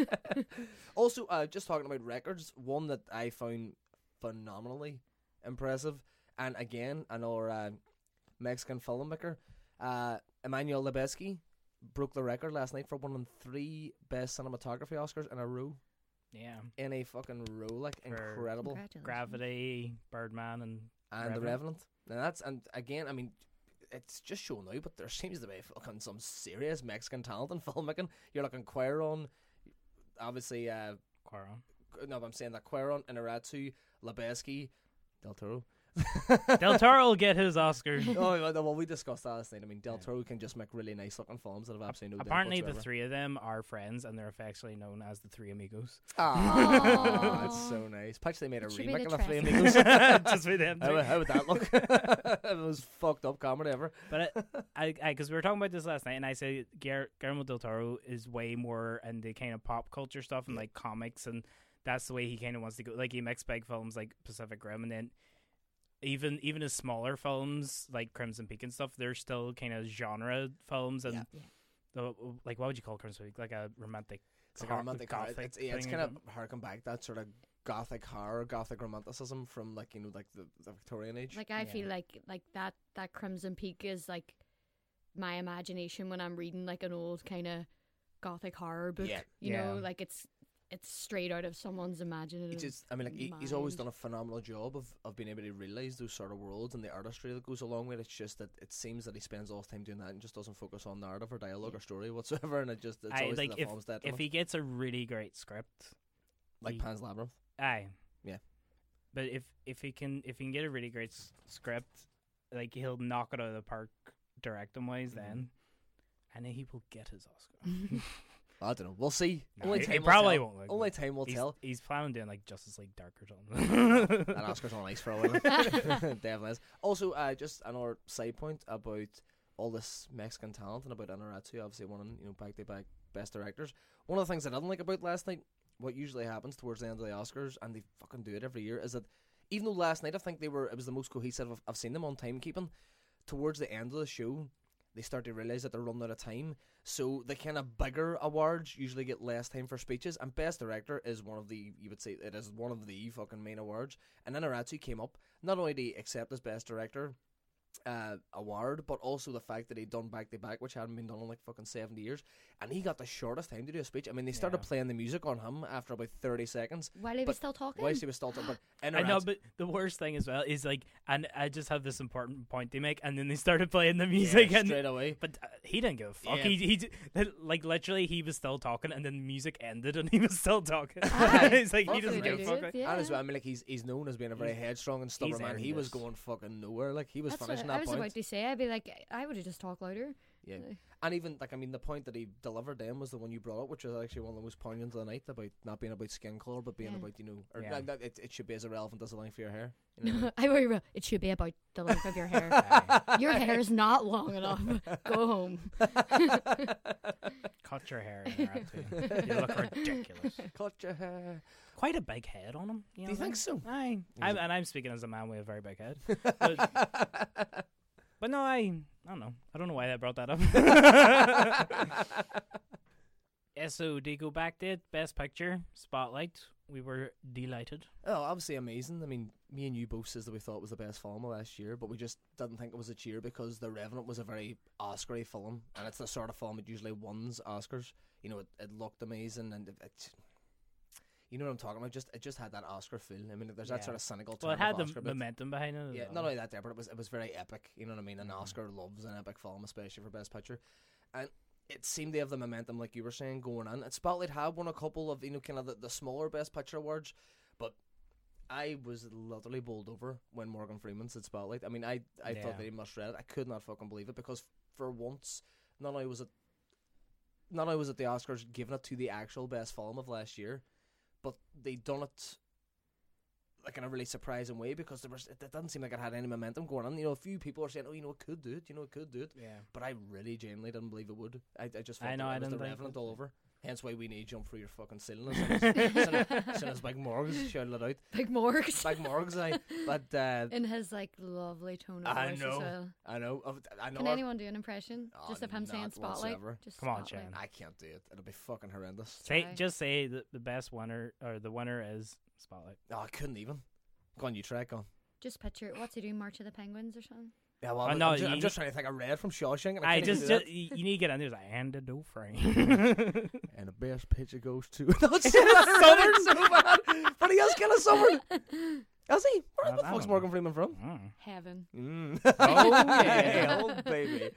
Also, uh, just talking about records, one that I found phenomenally impressive, and again, another uh, Mexican filmmaker, uh, Emmanuel Lubezki, broke the record last night for winning three Best Cinematography Oscars in a row. Yeah. In a fucking row, like, For incredible. Congratulations. Gravity, Birdman, and And The Revenant. Revenant. And that's, and again, I mean, it's just shown now, but there seems to be fucking some serious Mexican talent in filmmaking. You're looking Cuarón, obviously, uh, Cuarón. no, but I'm saying that Cuarón, Inarritu, Lubezki, Del Toro. Del Toro will get his Oscar. Oh, well, well, we discussed that last night. I mean, Del Toro can just make really nice looking films that have absolutely no doubt Apparently, the whatsoever. three of them are friends, and they're affectionately known as the Three Amigos. Ah, Aw. that's so nice. Patch, they made a It should be remake the of the Three Trespass. Amigos. Just with them. how, two. would- how would that look? It was fucked up comedy ever. But it, I, because we were talking about this last night, and I said Guer- Guillermo del Toro is way more into kind of pop culture stuff and like comics and that's the way he kind of wants to go. Like he makes big films like Pacific Rim, and then even even his smaller films like Crimson Peak and stuff, they're still kind of genre films. And Yeah. Yeah. the, like, what would you call Crimson Peak? Like a romantic. It's like Gar- a romantic horror. gothic It's, yeah, it's thing kind or of harken back that sort of gothic horror, gothic romanticism from like you know like the, the Victorian age. Like I Yeah. feel like like that that Crimson Peak is like my imagination when I'm reading like an old kind of gothic horror book. Yeah. You Yeah. know, like it's it's straight out of someone's imaginative. It's just, I mean, like he, he's always mind. done a phenomenal job of, of being able to realize those sort of worlds and the artistry that goes along with it. It's just that it seems that he spends all his time doing that and just doesn't focus on narrative or dialogue or story whatsoever. And it just it's I, always like to the if film's if detriment. he gets a really great script, like he- Pan's Labyrinth. aye, Yeah. But if if he can if he can get a really great s- script, like he'll knock it out of the park directing wise, Mhm. then, and then he will get his Oscar. I don't know. We'll see. No, Only he- time he will probably tell. won't. Like, Only time will he's, tell. He's planning doing like Justice League Dark or something. That Oscar's on ice for a while. Definitely is. Also, uh, just another side point about all this Mexican talent and about Inarritu, obviously winning, you know, back-to-back best directors. One of the things I didn't like about last night, what usually happens towards the end of the Oscars, and they fucking do it every year, is that even though last night I think they were, it was the most cohesive I've, I've seen them on timekeeping, towards the end of the show, they start to realise that they're running out of time. So the kind of bigger awards usually get less time for speeches, and Best Director is one of the, you would say, it is one of the fucking main awards. And Inarritu came up, not only did he accept his Best Director uh, award, but also the fact that he'd done back to back, which hadn't been done in like fucking seventy years, and he got the shortest time to do a speech. I mean, they started Yeah. playing the music on him after about thirty seconds. While he but was still talking. Whilst he was still talking, but I know, Inarritu- but the worst thing as well is like, and I just have this important point to make, and then they started playing the music, yeah, and straight away. but uh, he didn't give a fuck. Yeah. He he d- like literally he was still talking, and then the music ended, and he was still talking. Aye. It's like he Perfect. doesn't give a Did fuck. it, Like, yeah. And as well, I mean, like he's he's known as being a very He's- headstrong and stubborn he's man. He earned was this. going fucking nowhere. Like he was That's finishing what I that was point. about to say. I'd be like, I would have just talked louder. Yeah. Like, And even like I mean, the point that he delivered then was the one you brought up, which was actually one of the most poignant of the night, about not being about skin color, but being Yeah. about you know, or Yeah. like, that it, it should be as irrelevant as the length of your hair. You know? I worry about it should be about the length of your hair. Aye. Your hair is not long enough. Go home. Cut your hair, Inarritu. You look ridiculous. Cut your hair. Quite a big head on him. You know Do you what I think mean? so? Aye. Is I'm, it- and I'm speaking as a man with a very big head. But, but no, I I don't know. I don't know why I brought that up. Yeah, so do you go back to it? Best Picture, Spotlight. We were delighted. Oh, obviously amazing. I mean, me and you both says that we thought it was the best film of last year, but we just didn't think it was a cheer because The Revenant was a very Oscar-y film, and it's the sort of film that usually wins Oscars. You know, it, it looked amazing, and it, it, you know what I'm talking about. Just it just had that Oscar feel. I mean, there's that Yeah. sort of cynical. Well, it term had of the Oscar, but- momentum behind it. as Yeah, well. not only that, there, but it was it was very epic. You know what I mean? And Mhm. Oscar loves an epic film, especially for Best Picture, and it seemed to have the momentum, like you were saying, going in. And Spotlight had won a couple of you know kind of the, the smaller Best Picture awards, but I was literally bowled over when Morgan Freeman said Spotlight. I mean, I I Yeah. thought that he must read it. I could not fucking believe it because for once, not only was it not only was it the Oscars giving it to the actual best film of last year, but they done it like in a really surprising way because there was it, it didn't seem like it had any momentum going on. You know, a few people were saying, "Oh, you know, it could do it. You know, it could do it." Yeah. But I really genuinely didn't believe it would. I, I just felt I know, that I it was didn't the think Revenant it. all over. Hence why we need to jump through your fucking ceiling as soon as, as, soon as, as soon as Big Morgs shouted it out. Big Morgs. Big Morgs, I. But uh, In his like lovely tone of I voice know. as well. I know, of- I know. Can our- anyone do an impression? Oh, Just of him saying not Spotlight? whatsoever. Just Come on, Spotlight. Shane. I can't do it. It'll be fucking horrendous. Say, Try. just say the, the best winner, or the winner is Spotlight. No, I couldn't even. Go on, you try. Go on. Just picture, what's he doing, March of the Penguins or something? Yeah, well, Oh, I'm, no, I'm, just, you- I'm just trying to think. I read from Shawshank. And I, I can't even just, do just that. you you need to get on there. It's like, and the dough frame. And the best picture goes to. That's southern so bad, but he is kind of southern. Is he? Where I the don't fuck's know. Morgan Freeman from? Mm. Heaven. Mm. Oh, Hey, yeah. old baby.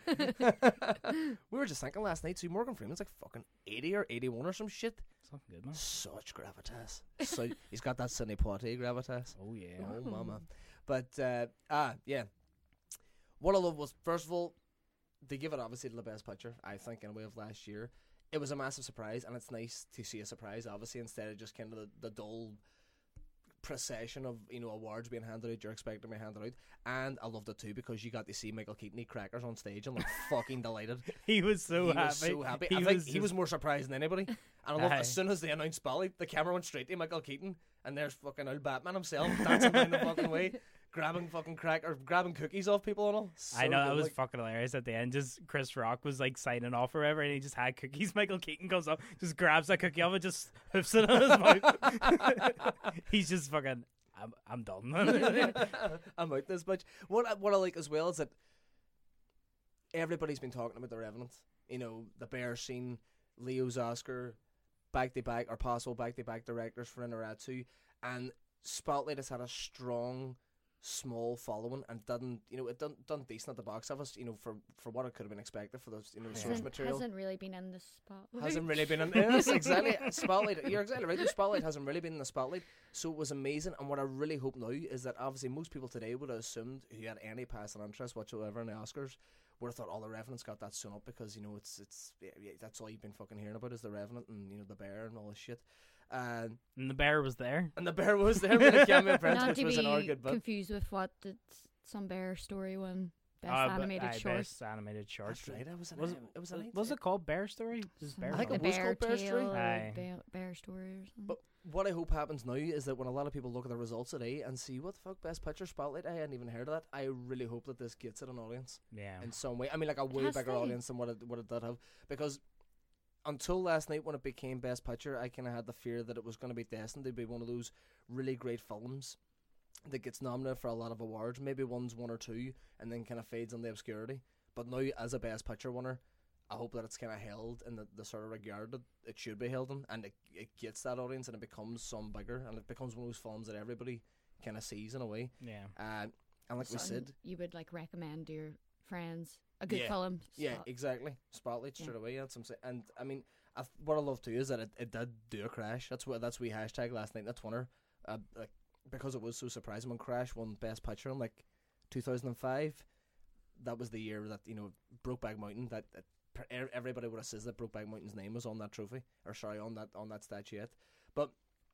We were just thinking last night. See, Morgan Freeman's like fucking eighty or eighty-one or some shit. Something good, man. Such gravitas. So he's got that Sidney Poitier gravitas. Oh, yeah. Oh, mama. But, uh, ah, yeah. What I love was, first of all, they give it obviously to the best picture, I think, in a way of last year. It was a massive surprise, and it's nice to see a surprise, obviously, instead of just kind of the, the dull procession of, you know, awards being handed out, you're expecting to be handed out. And I loved it too because you got to see Michael Keaton eat crackers on stage and like fucking delighted. He was so he happy. was so happy. He I was think he just- was more surprised than anybody. And I loved Aye. as soon as they announced Spotlight, the camera went straight to Michael Keaton, and there's fucking old Batman himself dancing down the fucking way, grabbing fucking crack or grabbing cookies off people and all. So I know that good, was like, fucking hilarious at the end. Just Chris Rock was like signing off or whatever, and he just had cookies. Michael Keaton comes up, just grabs that cookie off and just hoofs it on his mouth. He's just fucking. I'm, I'm done. I'm out this much. What I, what I like as well is that everybody's been talking about The Revenant. You know, the Bear scene, Leo's Oscar, back to back or possible back to back directors for Inarritu, and Spotlight has had a strong, small following and done you know it done done decent at the box office. You know, for for what it could have been expected for the you know the source Hasn't, material. hasn't really been in the spotlight. Hasn't really been in yes, exactly. Spotlight. You're exactly right. The Spotlight hasn't really been in the spotlight, so it was amazing. And what I really hope now is that obviously most people today would have assumed who had any passing interest whatsoever in the Oscars would have thought, "Oh, the Revenant's got that sewn up because you know it's it's yeah, yeah, that's all you've been fucking hearing about is the Revenant and you know the Bear and all this shit." And And the bear was there. and the Bear was there with a cameo appearance, Not which to was an be all good bit. confused with what did some bear story won best Uh, but- animated aye, short. Best animated short. That's right. It was an Was was, it- it was an Was it called Bear Story? Just Bear I think the it Story? was bear called Bear Story. tale, or Aye. bear, bear story or something. But what I hope happens now is that when a lot of people look at the results today and see what the fuck Best Picture Spotlight, I hadn't even heard of that. I really hope that this gets it an audience Yeah. in some way. I mean, like a way has bigger to. audience than what it what it did have, because until last night when it became Best Picture, I kind of had the fear that it was going to be destined to be one of those really great films that gets nominated for a lot of awards. Maybe one's one or two, and then kind of fades into obscurity. But now, as a Best Picture winner, I hope that it's kind of held in the, the sort of regard that it should be held in, and it, it gets that audience, and it becomes some bigger, and it becomes one of those films that everybody kind of sees in a way. Yeah. Uh, and like we Something said, you would like recommend to your friends a good Yeah. film. yeah, Spot- exactly. Spotlight Yeah. straight away. That's what I'm saying. And I mean, I th- what I love too is that it, it did do a Crash. That's what that's we hashtag last night in the Twitter. Uh, like because it was so surprising when Crash won Best Picture in like two thousand five. That was the year that you know Brokeback Mountain. That, that per- er- everybody would have said that Brokeback Mountain's name was on that trophy, or sorry, on that on that statuette. But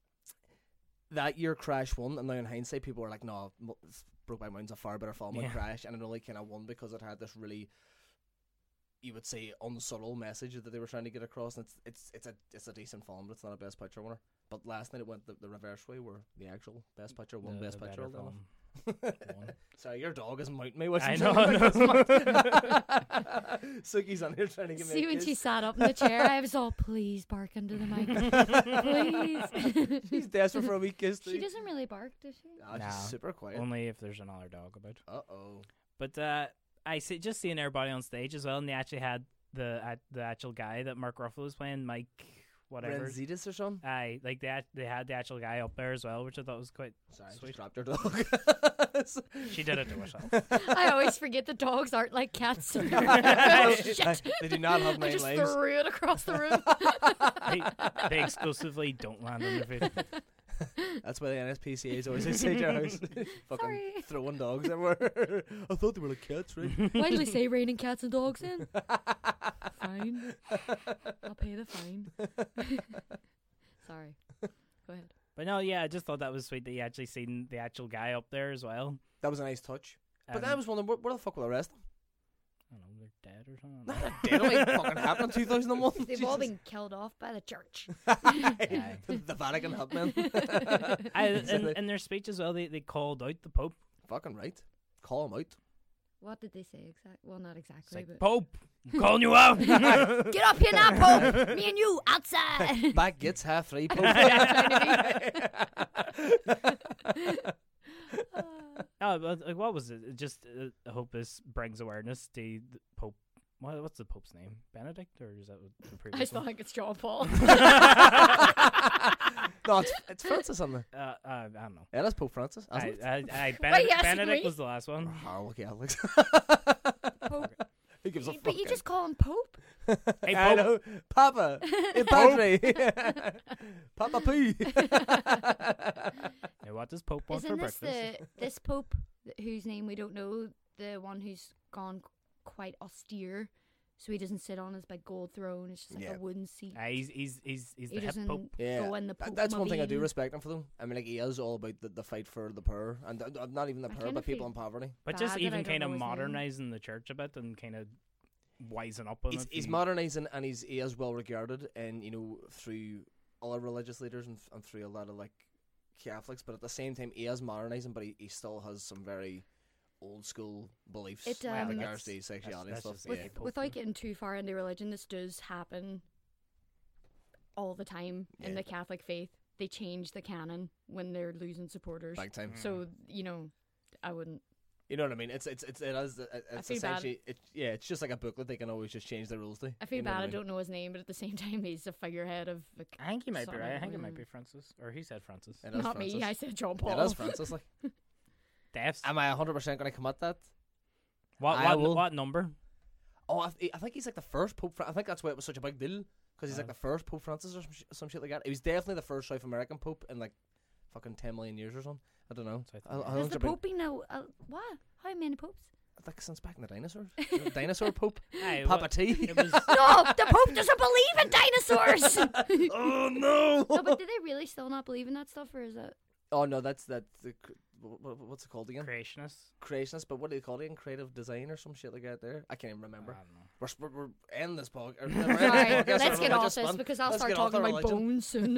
that year Crash won, and now in hindsight, people were like, "No, Mo- Brokeback Mountain's a far better film than Yeah. Crash," and it only kind of won because it had this really, you would say, unsubtle message that they were trying to get across. And it's it's it's a it's a decent film, but it's not a Best Picture winner. But last night it went the, the reverse way, where the actual Best Picture won The- Best the Picture. better all film. enough. Sorry, your dog is mounting me. What's I he know, trying to I make us mout? Suki's on here trying to give me See a when kiss. she sat up in the chair, I was all, please bark into the mic, please. She's desperate for a wee kiss too. She doesn't really bark, does she? Ah, No. she's super quiet. Only if there's another dog about. Uh oh. But uh, I see, just seeing everybody on stage as well, and they actually had the uh, the actual guy that Mark Ruffalo was playing, Mike, whatever. Renzitas or something? Aye, like they act- they had the actual guy up there as well, which I thought was quite. Sorry, Sweet. just dropped your dog. She did it to herself. I always forget the dogs aren't like cats. Oh, I- shit. they do not have I nine just lives. threw it across the room. they, they exclusively don't land on their feet. That's why the N S P C A is always outside your house. Fucking Sorry. throwing dogs everywhere. I thought they were like cats, right? Why do they say raining cats and dogs in? Fine. I'll pay the fine. Sorry. Go ahead. But no, yeah, I just thought that was sweet that you actually seen the actual guy up there as well. That was a nice touch. But Um, then I was wondering, where, where the fuck were the rest of them? I don't know, they're dead or something. Not dead. It only fucking happened in two thousand one. They've all been killed off by the church. Aye. The Vatican hitmen. I, in, in their speech as well, they, they called out the Pope. Fucking right. Call him out. What did they say exactly? Well, not It's exactly, like, but Pope, I'm calling you out. get up here now, Pope. Me and you outside. Back gets half three. Pope. Oh, but like, what was it? It just, uh, I hope this brings awareness to the Pope. What, what's the Pope's name? Benedict, or is that what the I previous still one? think it's John Paul. No, it's, it's Francis on there. Uh, uh, I don't know. Yeah, that's Pope Francis. I, Isn't it? I, I, Benedict, yes, Benedict we- was the last one. Horrible Catholics. Pope. Who gives a fuck? But you just call him Pope. Hey, I Pope. know. Papa. Hey, Padre. Papa Poo. Now, what does Pope want Isn't for this breakfast? the this Pope th- whose name we don't know, the one who's gone qu- quite austere so he doesn't sit on his big gold throne. It's just like Yeah. a wooden seat. Uh, he's he's he's he's he the hip doesn't pope. Yeah, go in the Th- Pope that's one thing I do Mobile. respect him for, though. I mean, like, he is all about the, the fight for the poor, and uh, not even the I poor, kinda but people feel in poverty. But bad just that I even don't kind of know his name. modernizing the church a bit and kind of wising up on He's, it. he's He- modernizing, and he's he is well regarded, and you know, through other religious leaders and, and through a lot of like Catholics. But at the same time, he is modernizing, but he, he still has some very old school beliefs It, with um, regards that's- to sexuality that's and just stuff. it. Yeah. With, Pope, without yeah. getting too far into religion, this does happen all the time in Yeah. the Catholic faith. They change the canon when they're losing supporters. Big time. So, you know, I wouldn't. You know what I mean? It's it's it's it is it, it's feel bad. essentially it, yeah. It's just like a booklet. They can always just change the rules to. I feel you know bad what I mean? don't know his name, but at the same time, he's a figurehead of. Like, I think he might be Sorry, right. I think it might mm. be Francis, or he said Francis. It is not Francis. me, I said John Paul. It is Francis. Like, Deaths. am I one hundred percent going to commit that? What I what will- what number? Oh, I, th- I think he's like the first Pope. Fra- I think that's why it was such a big deal, because he's like Uh. the first Pope Francis or some, sh- some shit like that. He was definitely the first South American Pope in like fucking ten million years or something. I don't know. South I, I America. Has think the it's Pope been now? Uh, what? How many popes? like since back in the dinosaurs. The dinosaur Pope, Aye, Papa what- T. It was No, the Pope doesn't believe in dinosaurs. Oh no! No, but do they really still not believe in that stuff, or is it? Oh no, that's that. The, cr- wh- wh- what's it called again? creationists. Creationist, but what do they call it? Again? Creative design or some shit like that. There, I can't even I remember. don't know. We're, sp- we're, we're ending this podcast. Sorry, let's get off this because I'll Let's start get off talking the about religion. bones soon.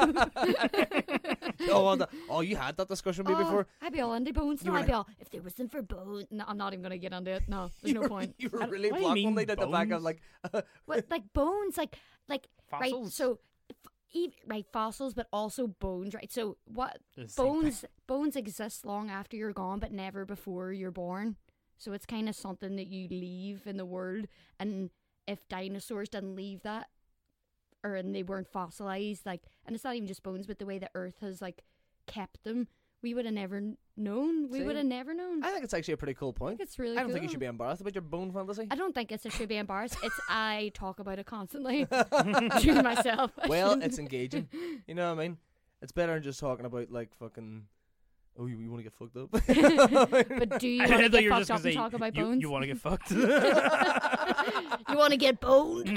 oh, well, the, oh, you had that discussion with me Oh, before. I'd be all into bones. You No, were I'd be all, if there wasn't for bones. No, I'm not even going to get into it. No, there's You no were- point. You I were don't- really what do you blocked when mean they did the back of bones? like. What, like bones, like, like, right, Fossils? so, f- ev- right, fossils, but also bones, right? So, what, The same thing. bones, bones exist long after you're gone, but never before you're born. So it's kind of something that you leave in the world, and if dinosaurs didn't leave that, or and they weren't fossilized, like, and it's not even just bones, but the way the Earth has like kept them, we would have never kn- known. We See? would have never known. I think it's actually a pretty cool I point. think it's really I don't cool. think you should be embarrassed about your bone fantasy. I don't think it's it should be embarrassed. It's I talk about it constantly to myself. I Well, shouldn't. it's engaging. You know what I mean? It's better than just talking about like fucking. Oh, you, you want to get fucked up? But do you I want to thought get you were fucked just up gonna and say, talk about you, bones? You want to get fucked? You want to get boned?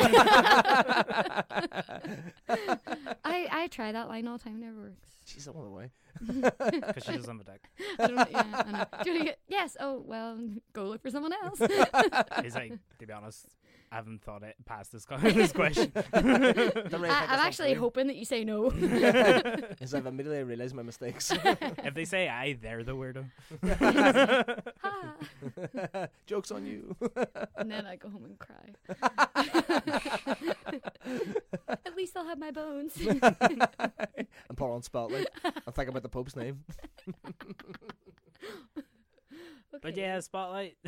I I try that line all the time. Never works. She's on the way. Because she doesn't have a dick. I don't, yeah, I know. Do you wanna get, yes. Oh well, go look for someone else. He's like, to be honest, I haven't thought it past this, this question. I, I'm actually hoping that you say no. As I've immediately realised my mistakes. If they say I, they're the weirdo. Ha. Joke's on you. And then I go home and cry. At least I'll have my bones. And pour on spotlight. I'm thinking about the Pope's name. But Okay. yeah, Spotlight.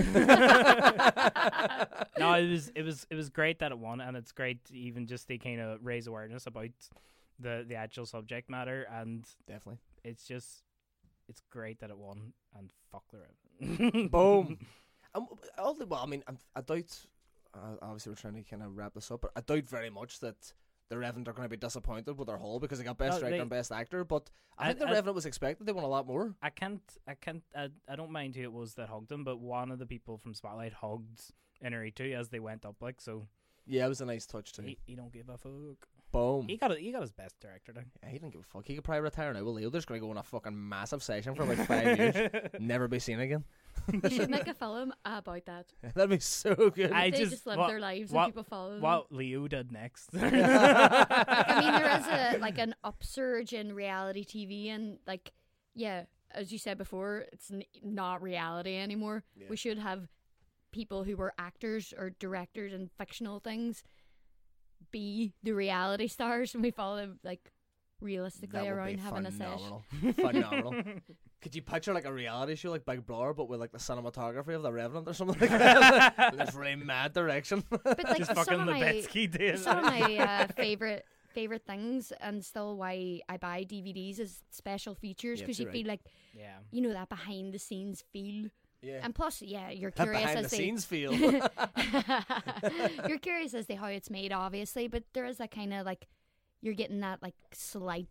No, it was it was it was great that it won, and it's great to even just to kind of raise awareness about the the actual subject matter, and Definitely. it's just it's great that it won, and fuck the Revenant. Boom. Um, all the, well, I mean, I'm, I doubt. Uh, obviously, we're trying to kind of wrap this up, but I doubt very much that the Revenant are going to be disappointed with their haul because they got best No, director they- and best actor. But I, I- think the I- Revenant was expected; they won a lot more. I can't, I can't, I, I don't mind who it was that hugged him, but one of the people from Spotlight hugged Inarritu as they went up, like, so Yeah, it was a nice touch too. he, he don't give a fuck. Boom. He got, a, he got his best director down. Yeah, he didn't give a fuck. He could probably retire now. Well, Leo, there's going to go on a fucking massive session for about five years, never be seen again. You should make a film about that. That'd be so good. I they just, just, live what, their lives what, and people follow them. what Leo did next. Like, I mean, there is a like an upsurge in reality T V, and like, yeah, as you said before, it's n- not reality anymore. Yeah. We should have people who were actors or directors in fictional things be the reality stars, and we follow them like realistically That would around be having a sesh. phenomenal. Phenomenal. Could you picture like a reality show like Big Brother, but with like the cinematography of the Revenant or something like that? In this really mad direction. But like Just some fucking of my Lubetsky did. some of my uh, favorite favorite things, and still why I buy D V Ds is special features, Yeah, because too you right. feel like Yeah. you know that behind the scenes feel. Yeah. And plus, yeah, you're That curious behind as the to scenes feel. you're curious as to how it's made, obviously, but there is that kind of like you're getting that like slight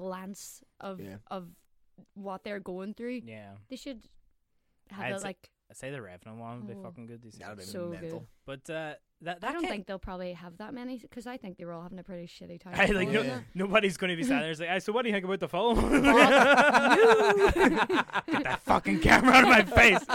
glance of Yeah. of what they're going through. Yeah. They should I'd have it say- like say the Revenant one would be Oh. fucking good. That'd be So mental. good. But uh, that, that I don't kind- think they'll probably have that many because I think they were all having a pretty shitty time. I, like, no, Yeah. nobody's going to be sat there and say, "Hey, so what do you think about the film?" Get that fucking camera out of my face.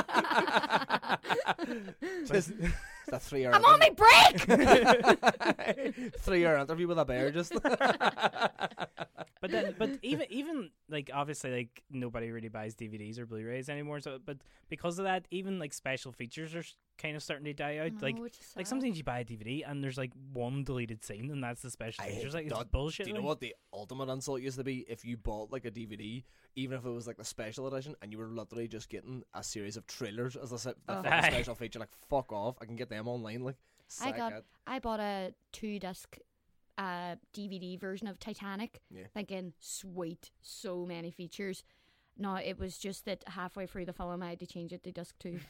Just that three hour I'm on my break. three hour interview with a bear just. But then, but even even like obviously like nobody really buys D V Ds or Blu-rays anymore. So, but because of that, even like special features are kind of starting to die out. No, like which is like sad. sometimes you buy a D V D and there's like one deleted scene, and that's the special I features. hate Like it's that. bullshit. Do you know like. what the ultimate insult used to be? If you bought like a D V D, even if it was like the special edition, and you were literally just getting a series of trailers as a se- the Oh. fucking special feature, like fuck off, I can get them online. Like, I sack got it. I bought a two disc uh, D V D version of Titanic, Yeah. thinking sweet, so many features. No, it was just that halfway through the film I had to change it to disc two.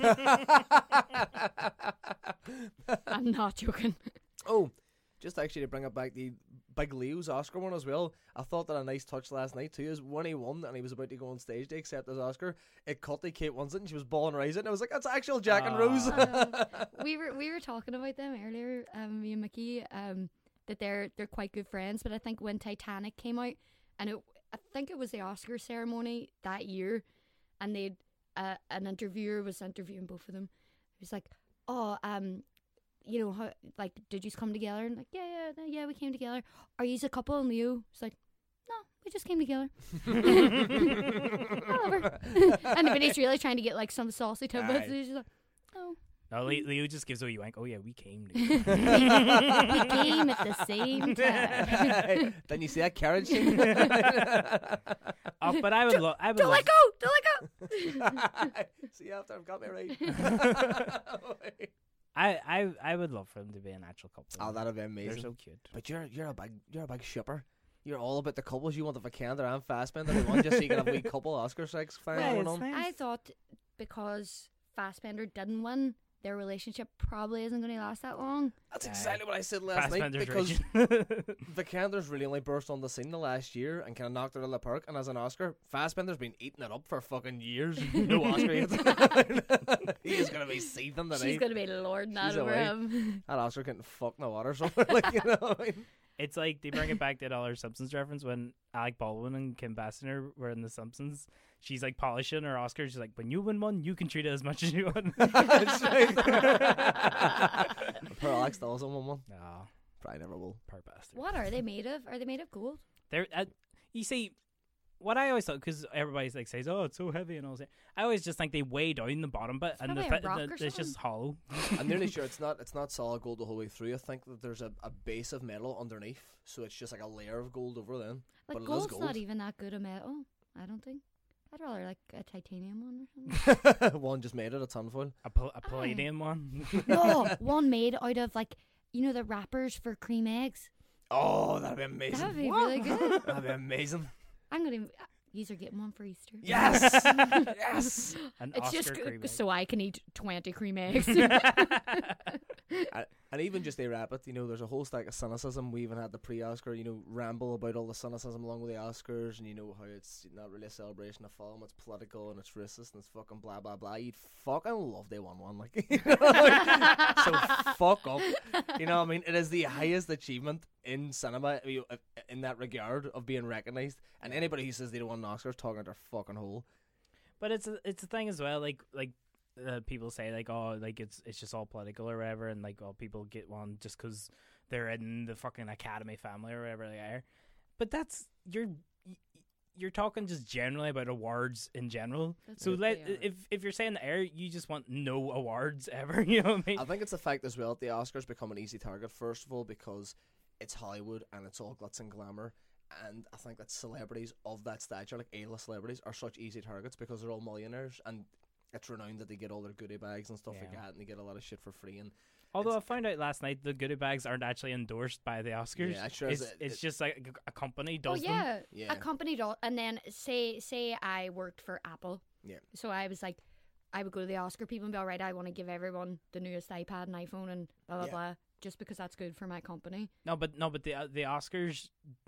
I'm not joking. Oh, just actually to bring it back, the Big Leo's Oscar one as well. I thought that a nice touch last night too is when he won and he was about to go on stage to accept his Oscar, it cut to Kate Winslet and she was bawling her eyes out and I was like, that's actual Jack and Rose. Um, we were we were talking about them earlier, um, me and Mickey, um, that they're they're quite good friends. But I think when Titanic came out, and it, I think it was the Oscar ceremony that year, and they uh, an interviewer was interviewing both of them. He was like, "Oh, um, you know how like did you come together?" And like, "Yeah, yeah, no, yeah, we came together. Are you a couple?" And Leo was like, "No, we just came together." I love her. And but he's really trying to get like some saucy tidbits. Aye. And he's just like, "Oh." No, Le- Leo just gives a wee wank. Oh yeah, we came. together." We came at the same time. Then you see that carriage scene? Oh, but I would love. I would Don't love. let go! Don't let go! See you after I've got me right. I, I I would love for them to be an actual couple. Oh, that'd be They're amazing. so cute. But you're you're a big you're a big shipper. You're all about the couples. You want the Vikander and Fassbender in one just so you can have a wee couple Oscar strikes fire Yeah, going it's on. nice. I thought because Fassbender didn't win, their relationship probably isn't going to last that long. That's Aye. exactly what I said last Fassbender's night because raging. Vikander's really only burst on the scene the last year and kind of knocked it out of the park. And as an Oscar, Fassbender's been eating it up for fucking years. No Oscar yet. He is gonna be seething tonight. She's going to be lording that She's over away. him. That Oscar couldn't fuck no water somewhere. Like, you know what I mean? It's like they bring it back to that other Simpsons reference when Alec Baldwin and Kim Basinger were in The Simpsons. She's like polishing her Oscar. She's like, when you win one, you can treat it as much as you want. That's right. Poor Alex still has one one. No, Probably never will. poor bastard. What are they made of? Are they made of gold? They're, uh, you see, what I always thought, because everybody's like says, oh, it's so heavy and all that. I always just think they weigh down the bottom bit, and the, probably a fi- rock the, or it's just hollow. I'm nearly sure it's not it's not solid gold the whole way through. I think that there's a, a base of metal underneath, so it's just like a layer of gold over then. Like, but it is gold's gold. not even that good a metal, I don't think. I'd rather like a titanium one or something. One just made it a tinfoil. A, pal- a palladium one. No, one made out of like, you know, the wrappers for cream eggs. Oh, that'd be amazing. That would be really good. That'd be amazing. I'm going to... These are getting one for Easter. Yes, yes. An It's Oscar just g- cream egg. so I can eat twenty cream eggs. and, and even just they wrap it, you know, there's a whole stack of cynicism. We even had the pre-Oscar, you know, ramble about all the cynicism along with the Oscars, and you know how it's not really a celebration of film, it's political and it's racist and it's fucking blah blah blah. You'd fucking love they won one, like, you know what I mean? So fuck up, you know what I mean? It is the highest achievement in cinema, you know, in that regard of being recognised. And anybody who says they don't want an Oscar is talking their fucking hole. But it's a, it's a thing as well. Like like uh, people say like oh like it's it's just all political or whatever, and like oh people get one just because they're in the fucking Academy family or whatever they are. But that's you're you're talking just generally about awards in general. That's so what let they are. if if you're saying the air, you just want no awards ever. You know what I mean? I think it's the fact as well that the Oscars become an easy target, first of all, because it's Hollywood and it's all glitz and glamour. And I think that celebrities of that stature, like A-list celebrities, are such easy targets because they're all millionaires, and it's renowned that they get all their goodie bags and stuff like Yeah. that, and they get a lot of shit for free. And Although I it's- found out last night the goodie bags aren't actually endorsed by the Oscars. Yeah, sure it's is it- it's it- just like a, a company Oh does them. yeah, Yeah. a company doll. And then say say I worked for Apple. Yeah. So I was like, I would go to the Oscar people and be all right. I want to give everyone the newest iPad and iPhone and blah blah Yeah. blah, just because that's good for my company. No, but no, but the uh, the Oscars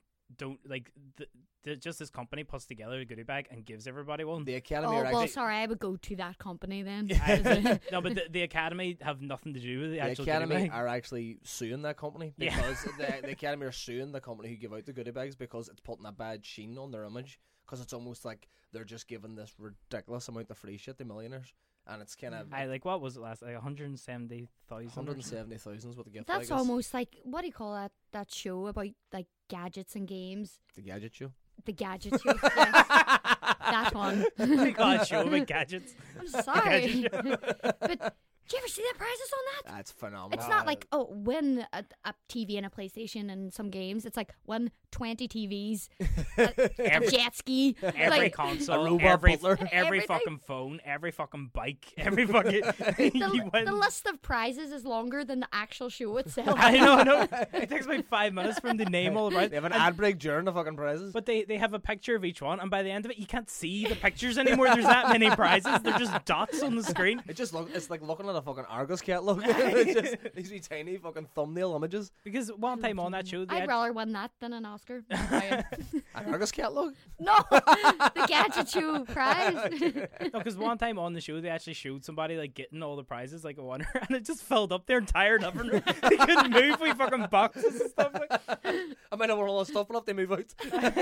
don't like the, the, just this company puts together a goodie bag and gives everybody one. The Academy Oh are well, actually sorry, I would go to that company then. I- no, but the, the Academy have nothing to do with the, the actual Academy goodie bag. are actually suing that company Yeah. because the, the Academy are suing the company who give out the goodie bags because it's putting a bad sheen on their image, because it's almost like they're just giving this ridiculous amount of free shit to millionaires, and it's kind of I like what was it last like one hundred seventy thousand. one hundred seventy thousand is what the gift bag That's is. almost like, what do you call that? That show about like gadgets and games. The gadget show. The gadget show. Yes, that one. They got a show about gadgets. I'm sorry, but do you ever see the prizes on that? That's phenomenal. It's not like, oh, win a, a T V and a PlayStation and some games. It's like win twenty T Vs, a, a Every- jet ski, Every like, console, A robot every butler. every Everything. fucking phone, every fucking bike, every fucking. you the, win. the list of prizes is longer than the actual show itself. I know, I know. It takes like five minutes for them to name all the prizes. They have an And- ad break during the fucking prizes. But they, they have a picture of each one, and by the end of it, you can't see the pictures anymore. There's that many prizes. They're just dots on the screen. It just look, it's like looking at a fucking Argos catalog. It's just these wee tiny fucking thumbnail images. Because one time on that show, they I'd had, rather win that than an Oscar. Right. An Argos catalog. No, the gadget show prize. no, because one time on the show, they actually showed somebody like getting all the prizes, like a winner, and it just filled up their entire living room. They couldn't move with fucking boxes and stuff. Like. I might have all the stuff, but if they move out.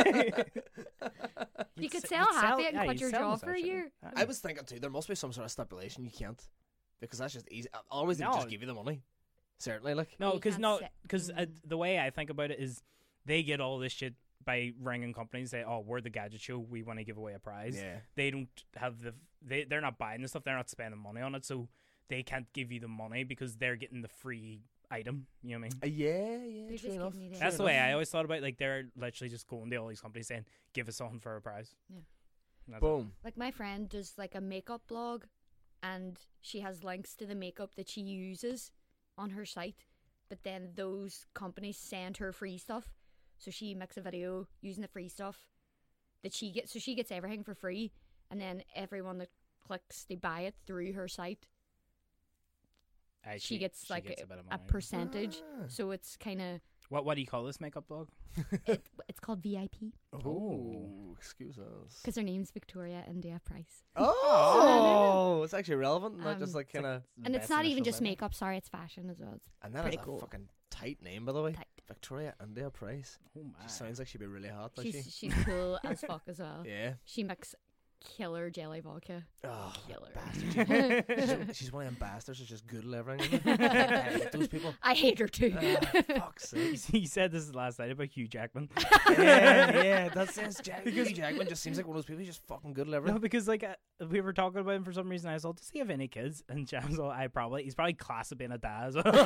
You could s- sell you'd happy yeah, and quit you'd your sell job most for a actually. year. Uh, I was thinking too, there must be some sort of stipulation you can't, because that's just easy. Always they No. just give you the money. Certainly, like No, You because can't no, sit- because uh, the way I think about it is, they get all this shit by ringing companies. Say, "Oh, we're the gadget show. We want to give away a prize." yeah. They don't have the they they're not buying the stuff. They're not spending money on it, so they can't give you the money because they're getting the free item. You know what I mean? Uh, yeah, yeah. They're true just enough. giving you the- That's the Fair way enough. I always thought about it. Like, they're literally just going to all these companies saying, "Give us something for a prize." Yeah. And that's it. Boom. Like my friend does like a makeup blog, and she has links to the makeup that she uses on her site. But then those companies send her free stuff, so she makes a video using the free stuff that she gets. So she gets everything for free, and then everyone that clicks, they buy it through her site. Uh, She gets like gets a, bit of a money. percentage. Ah. So it's kind of What what do you call this makeup blog? it, it's called V I P Oh, excuse us. because her name's Victoria India Price, Oh, it's actually relevant, not just Um, like kind of. and it's not even just makeup. Sorry, it's fashion as well. It's And that is pretty a cool. fucking tight name, by the way. Tight. Victoria India Price. Oh my. She sounds like she'd be really hot, does She's she? she's cool as fuck as well. Yeah. She makes killer jelly vodka. Oh, Killer. bastard. she's, she's one of them bastards that's just good at everything. I can't hate those people. I hate her too. Ah, fuck's He, sake. he said this last night about Hugh Jackman. yeah, yeah, that says Jack. Hugh Jackman just seems like one of those people who's just fucking good at No, everything. because like uh, we were talking about him for some reason. I was like, "Does he have any kids?" And Jam was like, "I probably he's probably class of being a dad as well."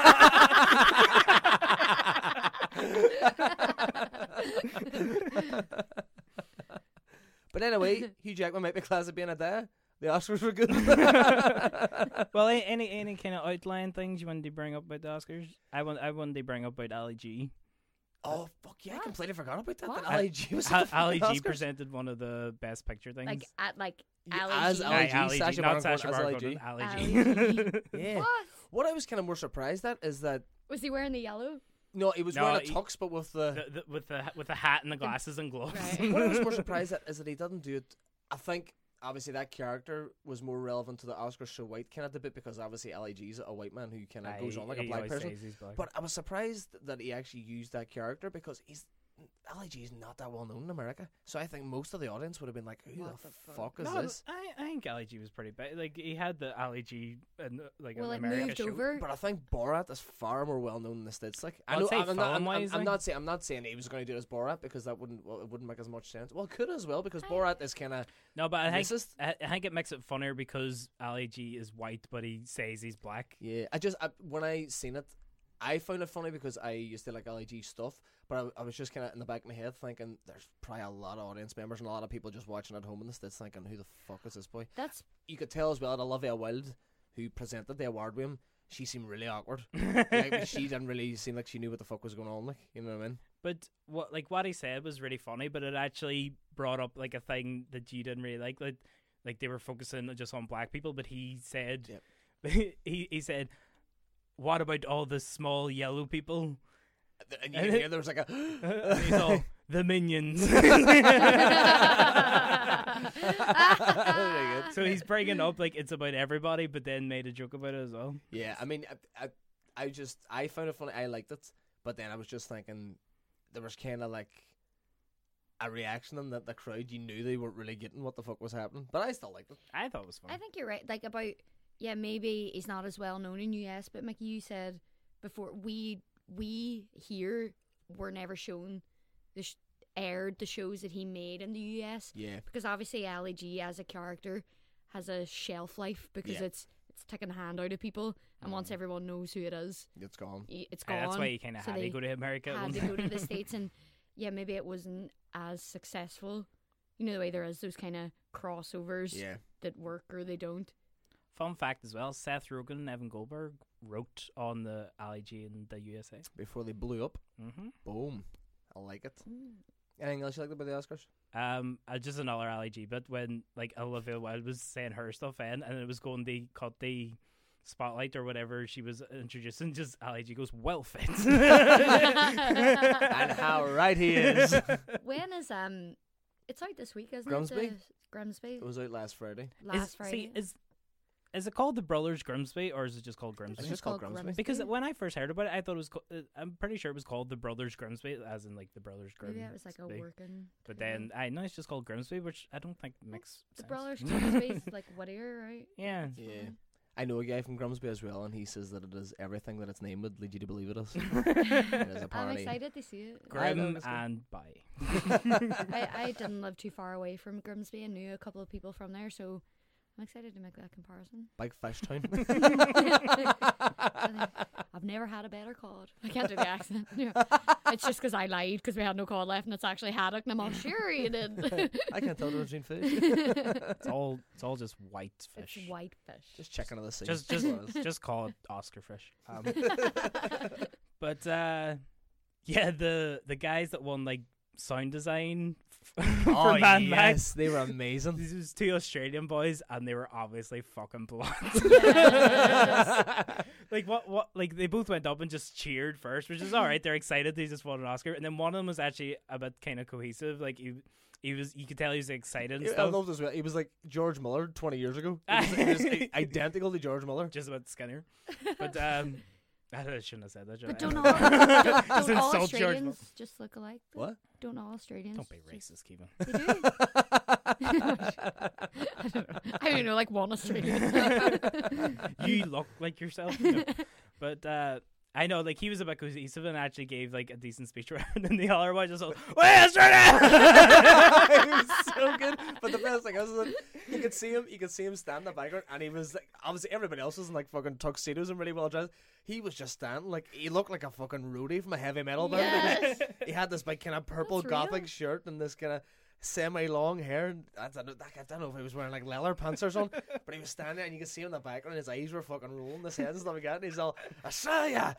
But anyway, Hugh Jackman might be class of being a dad. The Oscars were good. Well, a- any any kind of outline things you wanted to bring up about the Oscars? I want I wanted to bring up about Ali G. Oh fuck yeah! I What? completely forgot about that. What? That Ali G was Ha- at the Ali fucking G Oscars. presented one of the best picture things. like at like Yeah, Ali as G. Ali Aye, G, Ali G, Sacha not Baron Sacha Cohen as Baron Ali G. Cohen, Ali Ali G. G. Yeah. What? What I was kind of more surprised at is that Was he wearing the yellow? no, he was No, wearing a he- tux, but with the. the, the, with the with the hat and the glasses and gloves. Right. What I was more surprised at is that he didn't do it. I think obviously that character was more relevant to the Oscars so white kind of debate because obviously L I G's a white man who kind of Aye, goes on like he a black always person. says he's black. But I was surprised that he actually used that character because he's L I G is not that well known in America. So I think most of the audience would have been like, "Who What the, the fuck, fuck? is no, this?" I, I think Ali G was pretty bad. Like he had the Ali G and like Well, an it America moved show. over. But I think Borat is far more well known in the States. Like I I'd know, say I'm, not, I'm, I'm, film-wise, I'm like- not saying I'm not saying he was going to do it as Borat because that wouldn't well, it wouldn't make as much sense. Well, it could as well because Borat is kind of No, but I think racist. I, I think it makes it funnier because Ali G is white, but he says he's black. Yeah, I just I, when I seen it, I found it funny because I used to like L I G stuff, but I, I was just kind of in the back of my head thinking there's probably a lot of audience members and a lot of people just watching at home in the States thinking, "Who the fuck is this boy?" That's You could tell as well that Olivia Wilde, who presented the award with him, she seemed really awkward. Like she didn't really seem like she knew what the fuck was going on. Like you know what I mean? But what like what he said was really funny, but it actually brought up like a thing that you didn't really like. Like, like they were focusing just on black people, but he said, Yep. he he said, "What about all the small yellow people?" And you can hear there was like a. And he's all, the Minions. So he's bringing up like it's about everybody, but then made a joke about it as well. Yeah, I mean, I, I, I just I found it funny. I liked it, but then I was just thinking there was kind of like a reaction in that the crowd. You knew they weren't really getting what the fuck was happening, but I still liked it. I thought it was fun. I think you're right. Like about yeah, maybe he's not as well known in U S, but Mickey, you said before we we here were never shown the sh- aired the shows that he made in the U S. Yeah, because obviously Ali G as a character has a shelf life because Yeah. it's it's taking a hand out of people, and once everyone knows who it is, it's gone. y- it's Yeah, gone. that's why you kind of So had to they go to America. had to go to the States, and yeah, maybe it wasn't as successful. You know the way there is those kind of crossovers Yeah, that work or they don't. Fun fact as well: Seth Rogen and Evan Goldberg wrote on the Ali G in the U S A. before they blew up. Mm-hmm. Boom, I like it. Anything else you liked about the Oscars? Um, uh, just another Ali G bit when like Olivia Wilde was saying her stuff in, and it was going to cut the spotlight or whatever she was introducing. Just Ali G goes, "Well fit," And how right he is. When is um, it's out this week, isn't Grimsby? it? The Grimsby It was out last Friday. last is, Friday. See, is is it called the Brothers Grimsby or is it just called Grimsby? It's just called Grimsby. Because when I first heard about it, I thought it was. Co- uh, I'm pretty sure it was called the Brothers Grimsby, as in like the Brothers Grimsby. Maybe it was like a working. But title. then I know it's just called Grimsby, which I don't think makes the sense. brothers Grimsby is like Whittier, right? Yeah. Yeah. I know a guy from Grimsby as well, and he says that it is everything that its name would lead you to believe it is. It is I'm apparently. excited to see it. I know, Grim that's good. and By. I, I didn't live too far away from Grimsby and knew a couple of people from there, so I'm excited to make that comparison. Big Fish Town. I've never had a better cod. I can't do the accent. Yeah. It's just because I lied because we had no cod left and it's actually haddock and I'm all sure you did. I can't tell the difference between fish. It's all it's all just white fish. It's white fish. Just chicken of the sea. Just That's just what it is. just call it Oscar fish. Um, but uh, yeah, the the guys that won like sound design f- for Oh Mad yes, Max. they were amazing. These was two Australian boys, and they were obviously fucking blonde. Like what? What? Like they both went up and just cheered first, which is all right. They're excited. They just won an Oscar, and then one of them was actually a bit kind of cohesive. Like he, he was. You could tell he was excited and I stuff. loved as well. He was like George Miller twenty years ago. He was, he was i- identical to George Miller. Just about Skinner, but um, I shouldn't have said that. should But I? don't all, don't, Just don't all insult George Australians Miller. just look alike? though? What? Don't all Australians? Don't be just- racist, Kevin. They do. I don't know. I don't know, like one Australian. You look like yourself. No. But uh, I know, like, he was a bit cohesive and actually gave, like, a decent speech around, and the other one just was, "Wait, Australia!" He was so good. But the best thing was that you could see him, you could see him stand in the background, and he was like, obviously everybody else was in like fucking tuxedos and really well dressed. He was just standing like he looked like a fucking roadie from a heavy metal band. Yes. He had this big kind of purple That's real. gothic shirt and this kind of semi-long hair. And I don't know, I don't know if he was wearing like leather pants or something, but he was standing there and you could see him in the background. His eyes were fucking rolling, his head and stuff like that. And he's all, "Australia,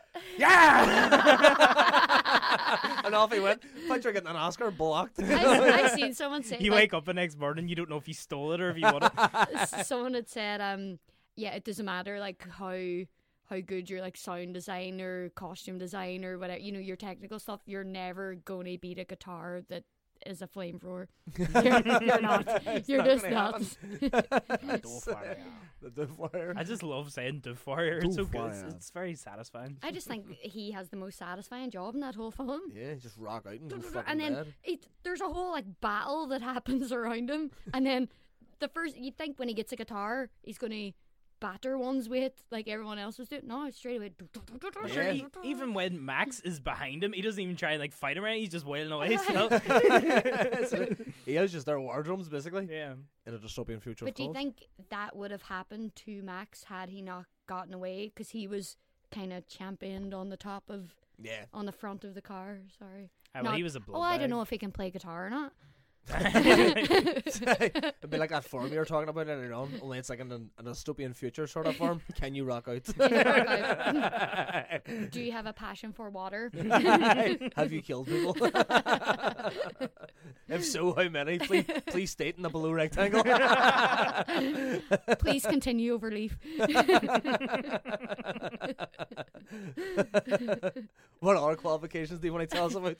yeah!" And off he went. Picture getting an Oscar blocked. I, I seen someone say You like, wake up the next morning, you don't know if you stole it or if you won it. s- someone had said, um, yeah, it doesn't matter like how how good your like sound design or costume design or whatever, you know, your technical stuff, you're never going to beat a guitar that is a flamethrower. You're, you're not. It's You're not just gonna not. Doofwire. The Doofwire. I just love saying Doofwire. It's so good. It's, Doofwire. it's very satisfying. I just think he has the most satisfying job in that whole film. Yeah, just rock out and go fucking And then dead. it, there's a whole like battle that happens around him, and then the first you think when he gets a guitar, he's gonna batter ones with like everyone else was doing. No, straight away. Sure, Yeah. he, even when Max is behind him, he doesn't even try and like fight him around. He's just wailing away still. He is just their war drums, basically, Yeah. in a dystopian future. But of do you course. think that would have happened to Max had he not gotten away? Because he was kind of championed on the top of, Yeah. on the front of the car. Sorry. Ah, well, Not- he was a blood Oh, I don't bag. know if he can play guitar or not. It'd be like that form you were talking about earlier on, only it's like in a, a dystopian future sort of form. Can you rock out? Do you have a passion for water? Have you killed people? If so, how many? Please, please state in the blue rectangle. Please continue overleaf. What other qualifications do you want to tell us about?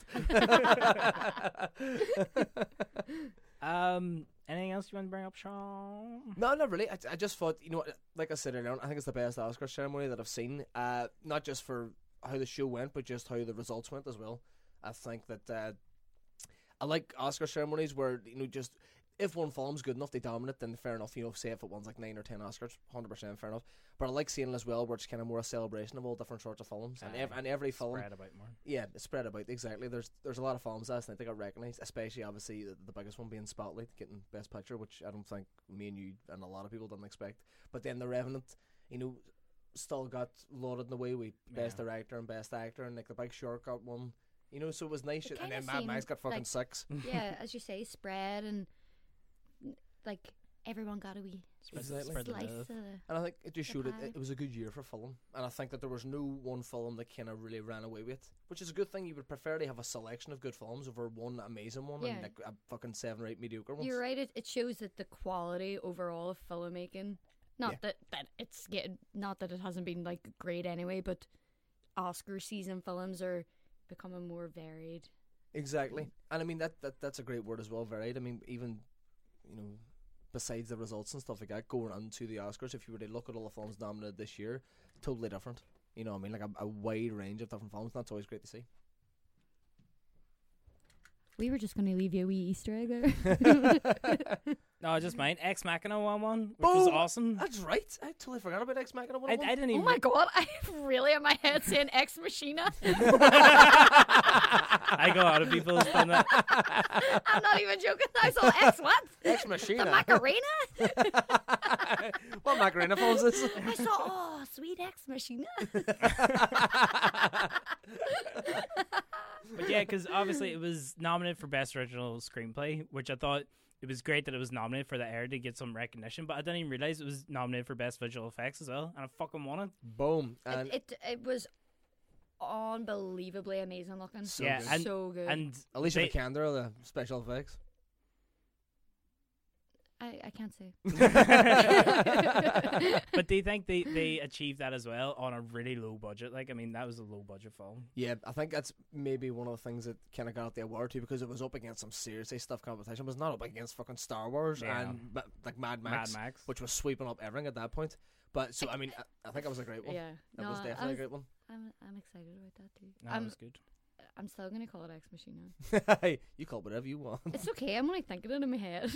um, anything else you want to bring up, Sean? No, not really. I, I just thought, you know, what, like I said earlier on, I think it's the best Oscar ceremony that I've seen. Uh, not just for how the show went, but just how the results went as well. I think that uh, I like Oscar ceremonies where, you know, just if one film's good enough, they dominate, then fair enough. You know, say if it wins like nine or ten Oscars, one hundred percent fair enough. But I like seeing it as well where it's kind of more a celebration of all different sorts of films. And, ev- and every film... Spread about more. Yeah, it's spread about, exactly. There's there's a lot of films last night that got recognised, especially, obviously, the, the biggest one being Spotlight, getting Best Picture, which I don't think me and you and a lot of people didn't expect. But then The Revenant, you know, still got lauded in the way with Best Yeah. Director and Best Actor, and like The Big Short got one. You know, so it was nice. It And kinda then Mad Max seemed got fucking like- six. Yeah, as you say, spread and like everyone got a wee Exactly. Spread the slice love. of the. And I think it just The showed it, pie. it was a good year for film. And I think that there was no one film that kind of really ran away with it, which is a good thing. You would prefer to have a selection of good films over one amazing one Yeah. and like a fucking seven or eight mediocre ones. You're right. It, it shows that the quality overall of filmmaking. Not Yeah. that that it's getting. Not that it hasn't been like great anyway, but Oscar season films are becoming more varied. Exactly. And I mean, that, that that's a great word as well, varied. I mean, even, you know, besides the results and stuff like that, going on to the Oscars, if you were to look at all the films nominated this year, totally different. You know what I mean? Like a, a wide range of different films. That's always great to see. We were just going to leave you a wee Easter egg there. No, just mine. Ex Machina won one, which was Boom! awesome. That's right. I totally forgot about Ex Machina. I, I didn't Oh even. my god, I really in my head saying Ex Machina. I go out of people who's done that. I'm not even joking. I saw Ex what? Ex Machina. The Macarena? What Macarena films is this? I saw, oh, sweet Ex Machina. But yeah, because obviously it was nominated for Best Original Screenplay, which I thought it was great that it was nominated for the air to get some recognition, but I didn't even realize it was nominated for Best Visual Effects as well, and I fucking won it. Boom. And it, it it was unbelievably amazing looking. So yeah, good. and so good. and Alicia they- Vikander, the special effects. I, I can't say. But do you think they, they achieved that as well on a really low budget? Like, I mean, that was a low budget film. Yeah, I think that's maybe one of the things that kind of got the award too, because it was up against some seriously stuff competition. It was not up against fucking Star Wars Yeah. and ma- like Mad Max, Mad Max. which was sweeping up everything at that point. But so I mean, I, I think it was a great one. Yeah, It no, was I definitely was- a great one. I'm I'm excited about that too. No, I'm it was good. I'm still gonna call it Ex Machina. Hey, you call it whatever you want. It's okay. I'm only thinking it in my head.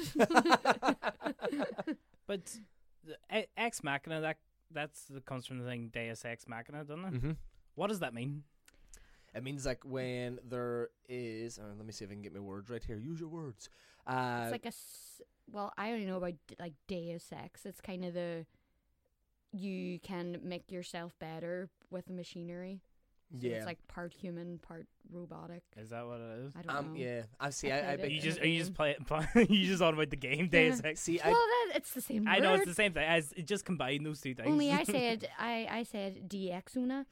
But the E- Ex Machina, that that's that comes from the thing Deus Ex Machina, doesn't it? Mm-hmm. What does that mean? It means like when there is. Uh, let me see if I can get my words right here. Use your words. Uh, It's like a s- well, I only know about d- like Deus Ex. It's kind of the you can make yourself better with the machinery. So yeah. it's like part human, part robotic. Is that what it is? I don't um. know. Yeah. I see. I I. I played bet it. You in just the are you just game. play, play you just on about the game Deus Yeah. Ex. see. Well, I. that, it's the same I word. know it's the same thing. As it just combine those two things. Only I said I I said D X una.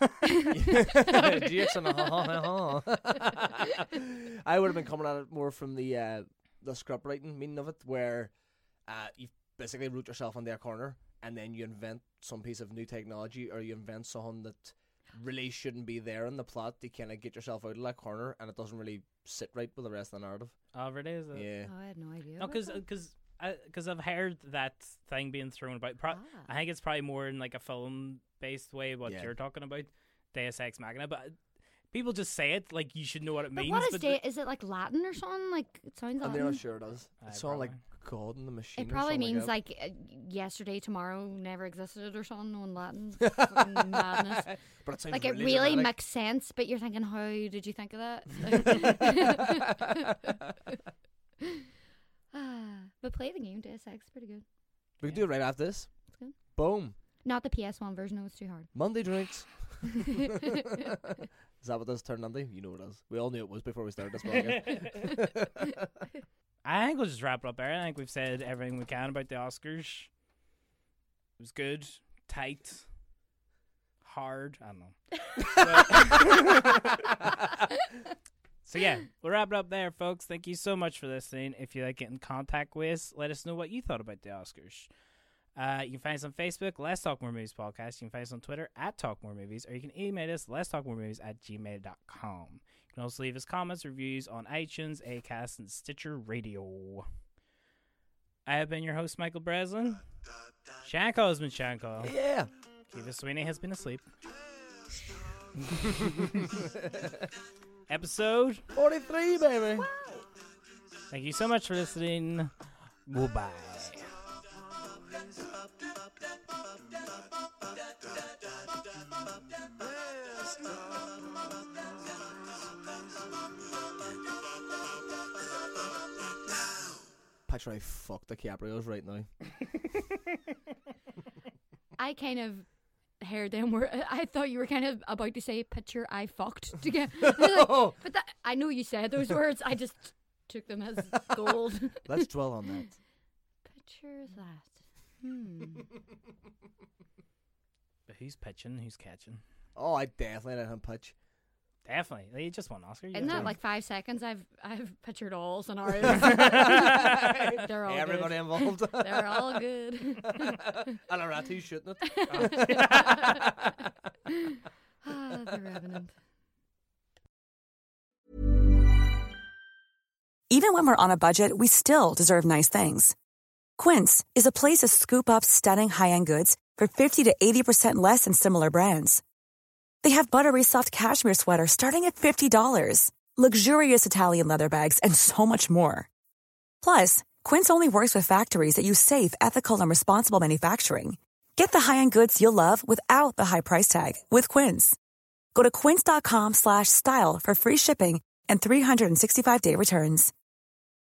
G X and a ha ha ha ha. I would have been coming at it more from the uh, the script writing meaning of it, where uh, you basically root yourself into a corner and then you invent some piece of new technology, or you invent something that really shouldn't be there in the plot to kind of get yourself out of that corner, and it doesn't really sit right with the rest of the narrative. Oh, really? Is it? Yeah. Oh, I had no idea. No, about because that. because because I've heard that thing being thrown about. Pro- Ah. I think it's probably more in like a film based way what Yeah. you're talking about, Deus Ex Machina. But people just say it like you should know what it But means. what is but de- is it like Latin or something? Like it sounds I'm Latin. nearly sure it does. Aye, It's all like probably. God in the machine. It or probably something means like, like uh, yesterday, tomorrow never existed or something in Latin. Fucking madness. that. But it sounds Like it really, really dramatic. makes sense, but you're thinking, how did you think of that? Ah, but play the game, Deus Ex, pretty good. We can do it right after this. It's good. Boom. Not the P S one version; it was too hard. Monday drinks. Is that what this turned into? You know what it is. We all knew it was before we started this podcast. I think we'll just wrap it up there. I think we've said everything we can about the Oscars. It was good, tight, hard. I don't know. So yeah, we'll wrap it up there, folks. Thank you so much for listening. If you'd like to get in contact with us, let us know what you thought about the Oscars. Uh, you can find us on Facebook, Let's Talk More Movies Podcast. You can find us on Twitter, at Talk More Movies, or you can email us, let's talk more movies at gmail dot com. You can also leave us comments, reviews on iTunes, Acast, and Stitcher Radio. I have been your host, Michael Breslin. Shanko has been Shanko. Yeah. Kiva Sweeney has been asleep. Episode forty-three, baby. Wow. Thank you so much for listening. Goodbye. Picture I fucked DiCaprio's right now. I kind of heard them where I thought you were kind of about to say picture I fucked to get like, but that, I know you said those words, I just took them as gold. Let's dwell on that. Picture that. Hmm. But who's pitching? Who's catching? Oh, I definitely let him pitch. Definitely. He just won an Oscar. Isn't that like five seconds? I've I've pictured all scenarios. They're all Everybody good. involved. They're all good. And a rat who's shooting it. Ah, the Revenant. Even when we're on a budget, we still deserve nice things. Quince is a place to scoop up stunning high-end goods for fifty to eighty percent less than similar brands. They have buttery soft cashmere sweaters starting at fifty dollars, luxurious Italian leather bags, and so much more. Plus, Quince only works with factories that use safe, ethical, and responsible manufacturing. Get the high-end goods you'll love without the high price tag with Quince. Go to quince dot com slash style for free shipping and three sixty-five day returns.